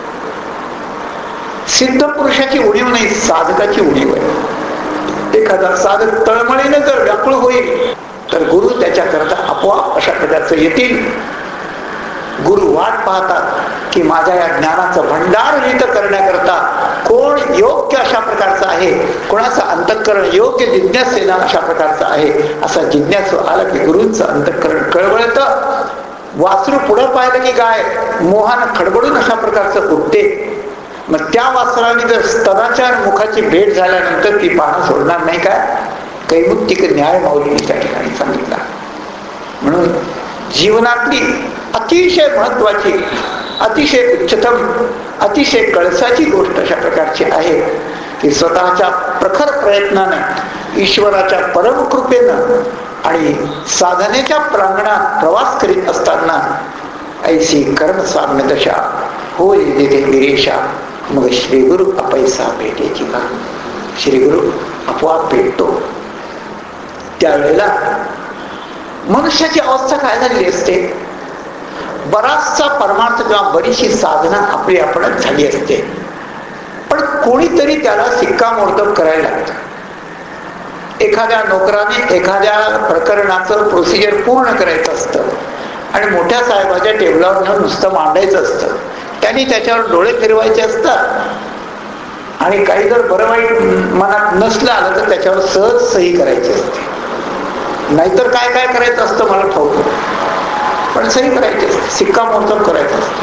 सिद्ध पुरुषाची उणीव नाही, साधकाची उणीव आहे. एखादा साधक तळमळीने जर व्याकुळ होईल तर गुरु त्याच्याकरता आपोआप अशा प्रकारचे येतील. गुरु वाट पाहतात की माझ्या या ज्ञानाचं भंडार रीत करण्याकरता कोण योग्य अशा प्रकारचा आहे, कोणाचं अंतःकरण योग्य जिज्ञासेना अशा प्रकारचा आहे. असा जिज्ञासू आला की गुरूंचं अंतःकरण कळवळतं. वासरू पुढे पाहिलं की गाय मोहानं खडबडून अशा प्रकारचं उठते. मग त्या वासराने जर स्तनाच्या मुखाची भेट झाल्यानंतर ती पाहणं सोडणार नाही काय? कैमुत्तिक न्याय माऊलीने त्या ठिकाणी सांगितला. म्हणून जीवनातली अतिशय महत्वाची, अतिशय उच्चतम, अतिशय कळसाची गोष्ट अशा प्रकारची आहे की स्वतःच्या प्रखर प्रयत्नानं, ईश्वराच्या परम कृपेनं आणि साधनेच्या प्रांगणात प्रवास करीत असताना ऐसी कर्म साम्य दशा होय देते गिरीशा. मग श्री गुरु अपैसा भेटेची का? श्री गुरु आपोआप भेटतो. त्यावेळेला मनुष्याची अवस्था काय झालेली असते? बराचसा परमार्थ किंवा बरीचशी साधना आपली आपणच झाली असते, पण कोणीतरी त्याला शिक्कामोर्तब करायला लागतं. एखाद्या नोकराने एखाद्या प्रकरणाचं प्रोसिजर पूर्ण करायचं असतं आणि मोठ्या साहेबाच्या टेबलावर घेऊन नुसतं मांडायचं असतं. त्यांनी त्याच्यावर डोळे फिरवायचे असतात आणि काही जर बरं वाईट मनात नसलं आलं तर त्याच्यावर सहज सही करायची असते. नाहीतर काय काय करायचं असतं मला ठाऊक, पण सही करायची असते, शिक्कामोर्तब करायचं असतं.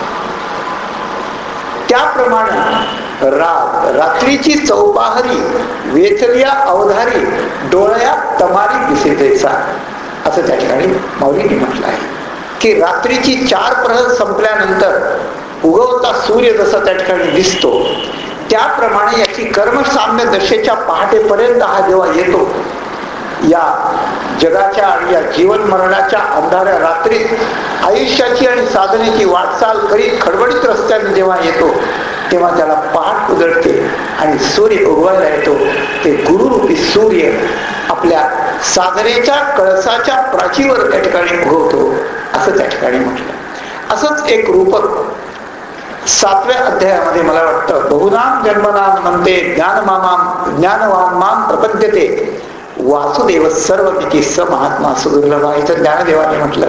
त्याप्रमाणे रात्रीची चौपाहरी वेचलिया अवधारी डोळ्यात तमारी दिसे तैसा, असं त्या ठिकाणी माऊलींनी म्हटलं आहे की रात्रीची 4 प्रहर संपल्यानंतर उगवता सूर्य जसा त्या ठिकाणी दिसतो, त्याप्रमाणे याची कर्मसाम्य दशेच्या पहाटेपर्यंत हा जेव्हा येतो, या जगाच्या आणि या जीवन मरणाच्या अंधाऱ्या रात्रीत आयुष्याची आणि साधनेची वाटचाल करीत खडबडीत रस्त्याने जेव्हा येतो, तेव्हा त्याला पहाट उजळते आणि सूर्य उगवायला येतो. ते गुरुरूपी सूर्य आपल्या साधनेच्या कळसाच्या प्राचीवर त्या ठिकाणी उगवतो, असं त्या ठिकाणी म्हटलं. असंच एक रूपक 7व्या अध्यायामध्ये मला वाटतं, बहुनाम जन्मनाम म्हणते ज्ञानवान माम प्रपद्यते वासुदेव सर्वमिती स महात्मा सुदुर्लभ. इथं ज्ञानदेवाने म्हटलं,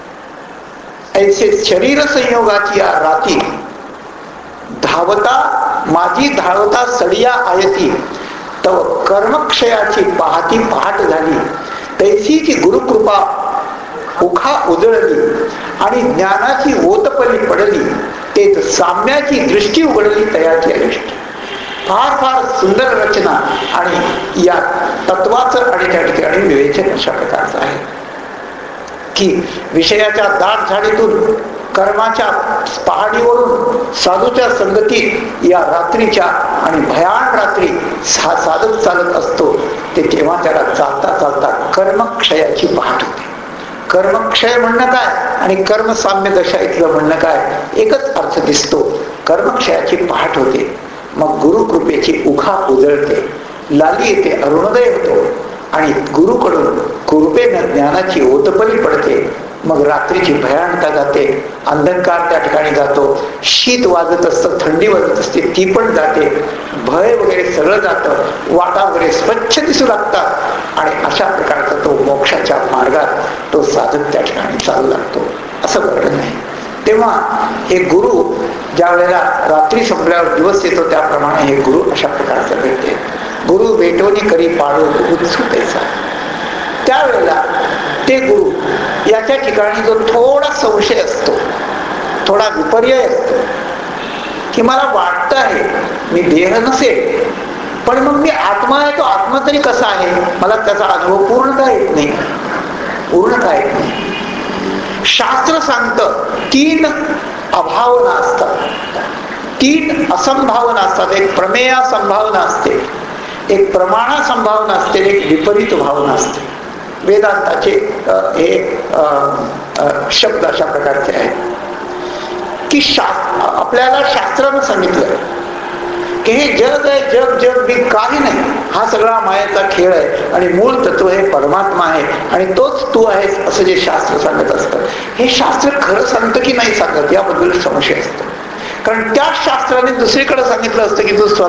ऐसे शरीर संयोगाची या राती धावता माझी धावता सडिया आयती, तव कर्मक्षयाची पाहती पहाट झाली, तैसीची गुरुकृपा उखा उजळली आणि ज्ञानाची ओतपली पडली, तेच साम्याची दृष्टी उघडली तयाची अरिष्ट. फार फार सुंदर रचना आणि या तत्वाचं आणि त्या ठिकाणी विवेचन अशा प्रकारचं आहे की विषयाच्या दाट झाडीतून, कर्माच्या पहाडीवरून साधूच्या संगतीत या रात्रीच्या आणि भयान रात्री साधक चालत असतो, ते तेव्हा त्याला चालता चालता कर्मक्षयाची पहाट होते. कर्मक्षय म्हणणं काय आणि कर्मसाम्य दशा इथलं म्हणणं काय, एकच अर्थ दिसतो. कर्मक्षयाची पहाट होते, मग गुरुकृपेची उखा उजळते, लाली येते, अरुणोदय होतो आणि गुरुकडून कृपेनं ज्ञानाची ओतपली पडते. मग रात्रीची भयानता जाते, अंधकार त्या ठिकाणी जातो, शीत वाजत असतं, थंडी वाजत असते, ती पण जाते, भय वगैरे सगळं जातं, वाटा वगैरे स्वच्छ दिसू लागतात आणि अशा प्रकारचा तो मोक्षाच्या मार्गात तो साधक त्या ठिकाणी चालू लागतो. असं वर्णन आहे. तेव्हा हे गुरु ज्या वेळेला रात्री संपल्यावर दिवस येतो, त्याप्रमाणे हे गुरु अशा प्रकारचे भेटते. गुरु भेटवणी करी पाडो उत्सुकतेचा. त्यावेळेला ते गुरु याच्या ठिकाणी जो थोडा संशय असतो, थोडा विपर्यय असतो की मला वाटतं आहे मी देह नसेल, पण मग मी आत्मा आहे, तो आत्मा तरी कसा आहे, मला त्याचा अनुभव पूर्ण काय येत नाही, पूर्ण काय येत नाही. शास्त्र सांगतं 3 अभावना असतात, 3 असंभावना असतात. एक प्रमेय संभावना असते, एक प्रमाणा संभावना असते, एक विपरीत भावना असते. वेदांताचे हे शब्द अशा प्रकारचे आहेत की आपल्याला शास्त्रानं सांगितलं की हे जग आहे, जग जग बी काही नाही, हा सगळा मायेचा खेळ आहे आणि मूळ तत्व हे परमात्मा आहे आणि तोच तू आहेस, असं जे शास्त्र सांगत असतं. हे शास्त्र खरं सांगतं की नाही सांगत, याबद्दल संशय असतो. कारण त्या शास्त्राने दुसरीकडे सांगितलं असतं की तू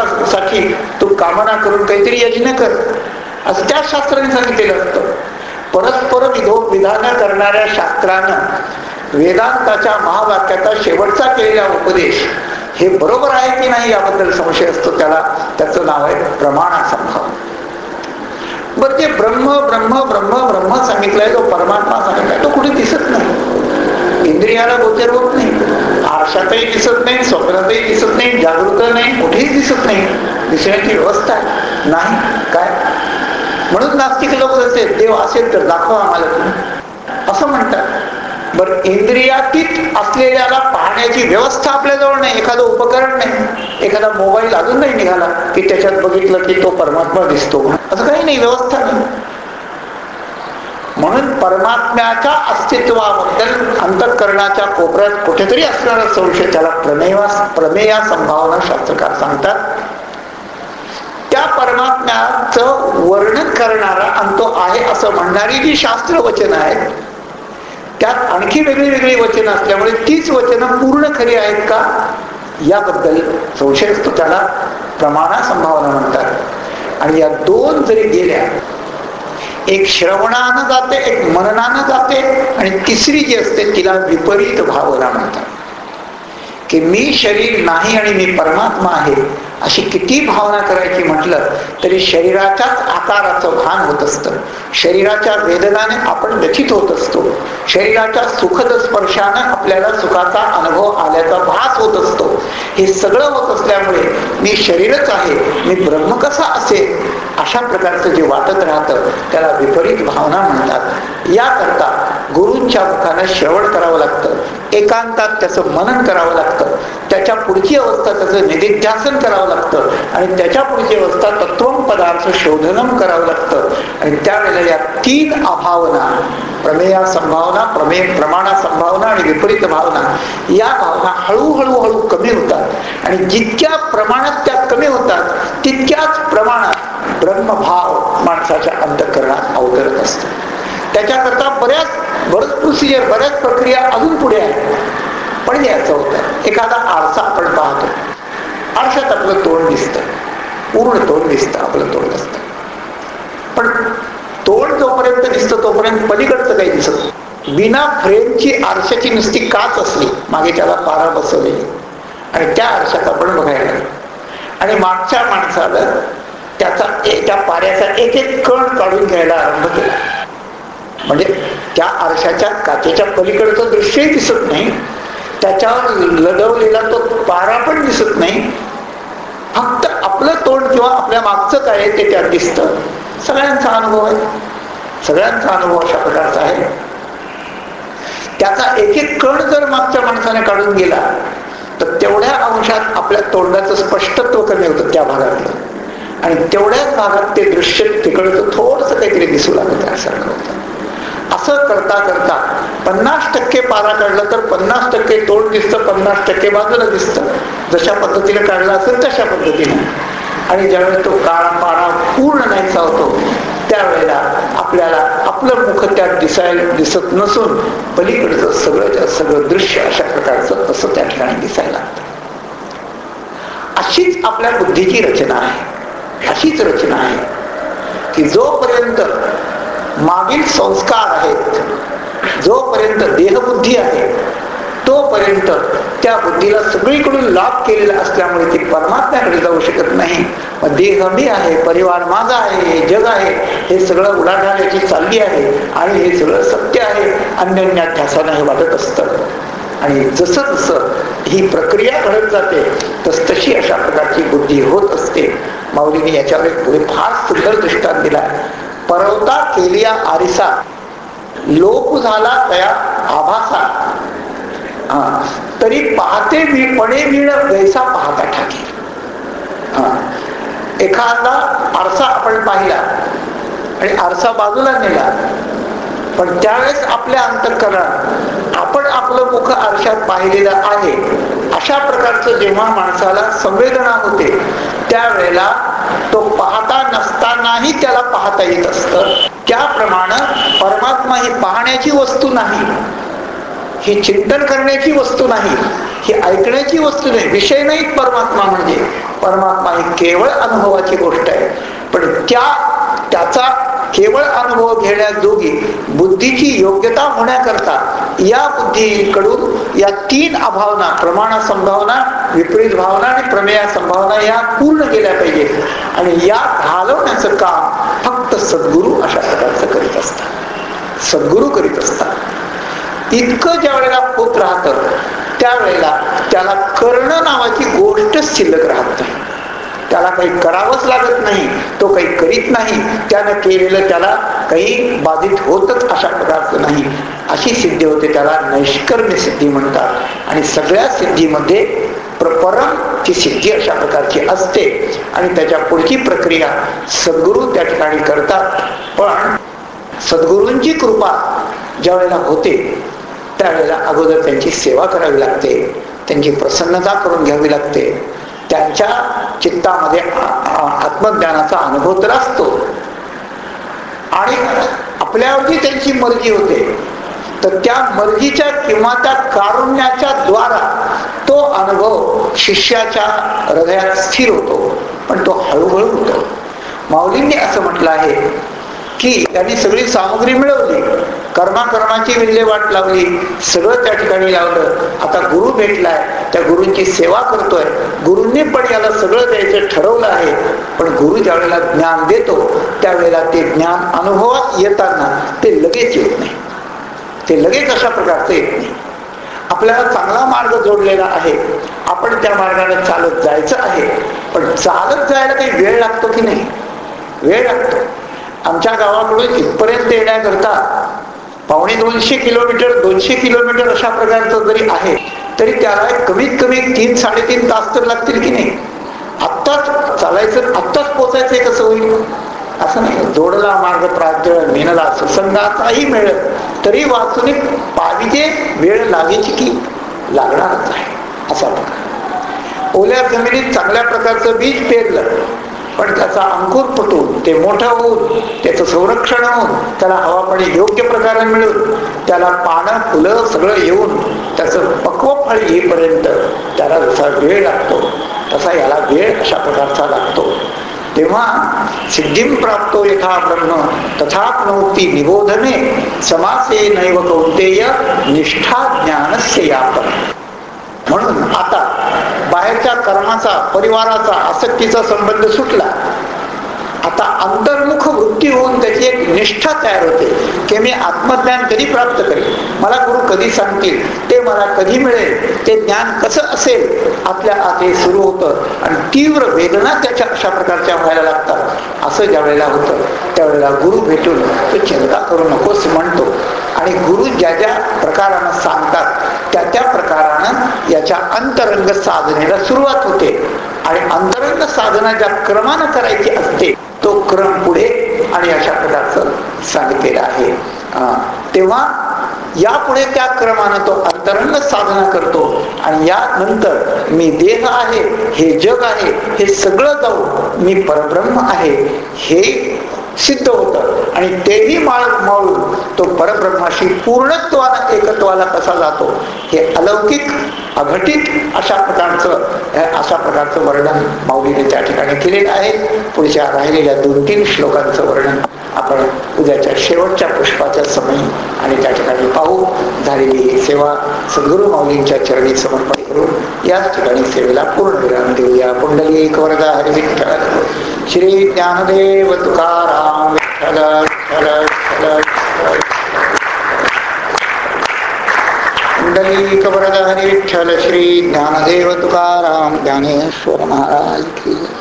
स्वर्गासाठी तू कामना करून काहीतरी यज्ञ कर, असं त्या शास्त्राने सांगितलेलं असतं. परस्पर विधान करणाऱ्या शास्त्रानं वेदांताच्या महावाक्याचा शेवटचा केलेला उपदेश हे बरोबर आहे की नाही याबद्दल संशय असतो, त्याचं नाव आहे प्रमाणासंभाव. बरं, ते ब्रह्म ब्रह्म ब्रह्म ब्रह्म सांगितलंय, जो परमात्मा सांगितलाय तो कुठे दिसत नाही, इंद्रियाला गोचर होत नाही, आरशातही दिसत नाही, स्वप्नातही दिसत नाही, जागृत नाही, कुठेही दिसत नाही. दिसण्याची व्यवस्था नाही. काय म्हणून नास्तिक लोक असते, देव असेल तर दाखवा आम्हाला तुम्ही असं म्हणतात. बरं, इंद्रियातीत असलेल्याला पाहण्याची व्यवस्था आपल्याजवळ नाही, एखादं उपकरण नाही, एखादा मोबाईल अजून नाही निघाला की त्याच्यात बघितलं की तो परमात्मा दिसतो, असं काही नाही, व्यवस्था नाही. म्हणून परमात्म्याच्या अस्तित्वाबद्दल अंतःकरणाच्या कोपऱ्यात कुठेतरी असणारा संशय, त्याला प्रमेया संभावना शास्त्रकार सांगतात. त्या परमात्म्याचं वर्णन करणारा आणि तो आहे असं म्हणणारी जी शास्त्र वचन आहेत, त्यात आणखी वेगळी वेगळी वचनं असल्यामुळे तीच वचनं पूर्ण खरी आहेत का याबद्दल संशय असतो, त्याला प्रमाणा संभावना म्हणतात. आणि या दोन जरी गेल्या, एक श्रवणानं जाते, एक मननानं जाते, आणि तिसरी जी असते तिला विपरीत भावना म्हणतात. की मी शरीर नाही आणि मी परमात्मा आहे अशी किती भावना करायची म्हटलं तरी शरीराच्याच आकाराचं भान होत असतं, शरीराच्या वेदनाने आपण व्यथित होत असतो, शरीराच्या सुखद स्पर्शाने आपल्याला सुखाचा अनुभव आल्याचा भास होत असतो. हे सगळं होत असल्यामुळे मी शरीरच आहे, मी ब्रह्म कसा असेल अशा प्रकारचं जे वाटत राहतं त्याला विपरीत भावना म्हणतात. याकरता गुरूंच्या मुखाने श्रवण करावं लागतं, एकांतात त्याचं मनन करावं लागतं, त्याच्या पुढची अवस्था त्याचं निधिध्यासन करावं लागतं, आणि त्याच्या पुढची अवस्था तत्वम पदार्थ शोधनम करावं लागतं. आणि त्यावेळेला या तीन अभावना, प्रमेया संभावना, प्रमाणा संभावना आणि विपरीत भावना, या भावना हळूहळू हळू कमी होतात. आणि जितक्या प्रमाणात त्या कमी होतात तितक्याच प्रमाणात ब्रह्मभाव माणसाच्या अंतःकरणात अवतरत असतो. त्याच्याकरता बऱ्याच प्रोसिजर, बऱ्याच प्रक्रिया अजून पुढे आहेत. पण याचं होतं, एखादा आरसा आपण पाहतो, आरशात आपलं तोंड दिसतं, पूर्ण तोंड दिसतं, आपलं तोंड दिसतं. पण तोंड जोपर्यंत दिसतं तोपर्यंत पलीकडचं काही दिसत नाही. बिना फ्रेमची आरशाची नुसती काच असली, मागे त्याला पारा बसवलेली, आणि त्या आरशात आपण बघायला लागलो, आणि मागच्या माणसाला त्या पाऱ्याचा एक एक कण काढून घ्यायला आरंभ केला. म्हणजे त्या आरशाच्या काचेच्या पलीकडचं दृश्यही दिसत नाही, त्याच्यावर लढवलेला तो पारा पण दिसत नाही, फक्त आपलं तोंड किंवा आपल्या मागचं काय आहे ते त्यात दिसतं. सगळ्यांचा अनुभव आहे, सगळ्यांचा अनुभव अशा प्रकारचा आहे. त्याचा एक एक कण जर मागच्या माणसाने काढून गेला तर तेवढ्या अंशात आपल्या तोंडाचं स्पष्टत्व कमी होतं त्या भागातलं, आणि तेवढ्याच भागात ते दृश्य तिकडचं थोडंसं काहीतरी दिसू लागत असं होतं. असं करता करता 50% पारा काढला तर 50% तोंड दिसतं, 50% बाजूला दिसतं, जशा पद्धतीने काढला असेल तशा पद्धतीने. आणि ज्यावेळेस तो काळा पारा पूर्ण नाहीसा होतो त्यावेळेला आपल्याला आपलं मुख त्यात दिसत नसून पलीकडचं सगळं दृश्य अशा प्रकारचं तसं त्या ठिकाणी दिसायला लागतं. अशीच आपल्या बुद्धीची रचना आहे, अशीच रचना आहे की जोपर्यंत मागील संस्कार आहेत, जोपर्यंत देहबुद्धी आहे, तोपर्यंत त्या बुद्धीला सगळीकडून लाभ केलेला असल्यामुळे ती परमात्म्याकडे जाऊ शकत नाही. मग देह मी आहे, परिवार माझा आहे, जग आहे, हे सगळं उलाढाल याची चालली आहे, आणि हे सगळं सत्य आहे, अन्यन्याध्यासानं हे वाटत असतं. आणि जसं जसं ही प्रक्रिया घडत जाते तशी अशा प्रकारची बुद्धी होत असते. माऊलींनी याच्यावर एक पुढे फार सुंदर दृष्टांत दिला. परवता केलिया आरिसा, लोक झाला तया आभासा, तरी पाहते पणे वीण वैसा पाहता ठाकी. एखादा आरसा आपण पाहिला आणि आरसा बाजूला नेला, पण त्यावेळेस आपल्या अंतःकरणात आपण आपलं मुख आरशात पाहिलेलं आहे अशा प्रकारचं जेव्हा माणसाला संवेदना होते त्यावेळेला तो पाहता नसतानाही त्याला पाहता येत असतं. त्याप्रमाणे परमात्मा ही पाहण्याची वस्तू नाही, ही चिंतन करण्याची वस्तू नाही, ही ऐकण्याची वस्तू नाही, विषय नाहीत परमात्मा. म्हणजे परमात्मा ही केवळ अनुभवाची गोष्ट आहे. पण त्याचा केवळ अनुभव घेण्याजोगी बुद्धीची योग्यता होण्याकरता या बुद्धीकडून या 3 अभावना, प्रमाण संभावना, विपरीत भावना आणि प्रमेय संभावना या पूर्ण केल्या पाहिजेत. आणि या घालवण्याचं काम फक्त सद्गुरू अशा प्रकारचं करीत असतात, सद्गुरू करीत असतात. इतकं ज्या वेळेला होत राहतं त्यावेळेला त्याला करणं नावाची गोष्ट शिल्लक राहत नाही. त्याला काही करावंच लागत नाही, तो काही करीत नाही, त्यानं केलेलं त्याला काही बाधित होतच अशा प्रकारचं नाही. अशी सिद्धी होते, त्याला नैष्कर्म्य सिद्धी म्हणतात. आणि सगळ्या सिद्धीमध्ये परमची सिद्धी अशा प्रकारची असते. आणि त्याच्या पुढची प्रक्रिया सद्गुरू त्या ठिकाणी करतात. पण सद्गुरूंची कृपा ज्या वेळेला होते त्यावेळेला अगोदर त्यांची सेवा करावी लागते, त्यांची प्रसन्नता करून घ्यावी लागते. त्यांच्या चित्तामध्ये आत्मज्ञानाचा अनुभव तर असतो आणि आपल्यावरती त्यांची मर्जी होते, तर त्या मर्जीच्या किंवा त्या कारुण्याच्या द्वारा तो अनुभव शिष्याच्या हृदयात स्थिर होतो, पण तो हळूहळू होतो. माऊलींनी असं म्हटलं आहे की त्यांनी सगळी सामग्री मिळवली, कर्माची विल्हेवाट लावली, सगळं त्या ठिकाणी लावलं. आता गुरु भेटलाय, त्या गुरूंची सेवा करतोय. गुरूंनी पण याला सगळं द्यायचं ठरवलं आहे. पण गुरु ज्या वेळेला ज्ञान देतो त्यावेळेला ते ज्ञान अनुभवात येताना ते लगेच येत नाही, ते लगेच अशा प्रकारचं येत नाही. आपल्याला चांगला मार्ग जोडलेला आहे, आपण त्या मार्गाने चालत जायचं आहे. पण चालत जायला काही वेळ लागतो की नाही? वेळ लागतो. आमच्या गावाकडून इथपर्यंत येण्याकरता 250 किलोमीटर 200 किलोमीटर अशा प्रकारचं जरी आहे तरी त्याला कमीत कमी 3-3.5 तास तर लागतील की नाही? आत्ताच चालायचं, आत्ताच पोचायचंय कसं होईल? असं नाही. जोडला मार्ग प्राज्य मेनला सुसंगाचाही मिळत तरी वाचून पाहिजे, वेळ लागेची की लागणारच आहे असा प्रकार. ओल्या जमिनीत चांगल्या प्रकारचं बीज पेरलं, पण त्याचा अंकुर फुटून ते मोठं होऊन त्याचं संरक्षण होऊन त्याला हवा पाणी योग्य प्रकारे मिळून त्याला पानं फुलं सगळं येऊन त्याचं पक्व फळ येईपर्यंत त्याला जसा वेळ लागतो तसा याला वेळ अशा प्रकारचा लागतो. तेव्हा सिद्धिं प्राप्तो यथा ब्रह्म तथाप्नोति निबोधने समासे नैव कौंतेय निष्ठा ज्ञानस्य यापन. म्हणून आता बाहेरच्या कर्माचा, परिवाराचा, आसक्तीचा संबंध सुटला. आता अंतर्मुख वृत्ती होऊन त्याची एक निष्ठा तयार होते की मी आत्मज्ञान कधी प्राप्त करेल, मला गुरु कधी सांगतील, ते मला कधी मिळेल, ते ज्ञान कसं असेल, आपल्या आत हे सुरू होतं. आणि तीव्र वेदना त्याच्या अशा प्रकारच्या व्हायला लागतात. असं ज्या वेळेला होतं त्यावेळेला गुरु भेटून तो चिंता करू नकोस म्हणतो. आणि गुरु ज्या ज्या प्रकारानं सांगतात त्या त्या प्रकारानं याच्या अंतरंग साधनेला सुरुवात होते. आणि अंतरंग साधना ज्या क्रमानं करायची असते तो क्रम पुढे आणि अशा प्रकारचं सांगितलेलं आहे. तेव्हा यापुढे त्या क्रमानं तो अंतरंग साधना करतो. आणि या नंतर मी देह आहे, हे जग आहे, हे सगळं जाऊन मी परब्रह्म आहे हे सिद्ध होतं. आणि तेही माळून तो परब्रह्माशी पूर्णत्वाला एकत्वाला कसा जातो हे अलौकिक अघटित अशा प्रकारचं वर्णन माऊलीने त्या ठिकाणी केलेलं आहे. पुढच्या राहिलेल्या 2-3 श्लोकांचं वर्णन आपण उद्याच्या शेवटच्या पुष्पाच्या समयी आणि त्या ठिकाणी पाहू. झालेली सेवा सद्गुरू माऊलींच्या चरणी समर्पण करून याच ठिकाणी सेवेला पूर्ण विराम देऊया. पुंडलिक वरदा हरी विठ्ठल श्री ज्ञानदेव तुकाराम विठ्ठल विठ्ठल विठ्ठल. पुंडलिक वरदा हरी विठ्ठल श्री ज्ञानदेव तुकाराम ज्ञानेश्वर महाराज की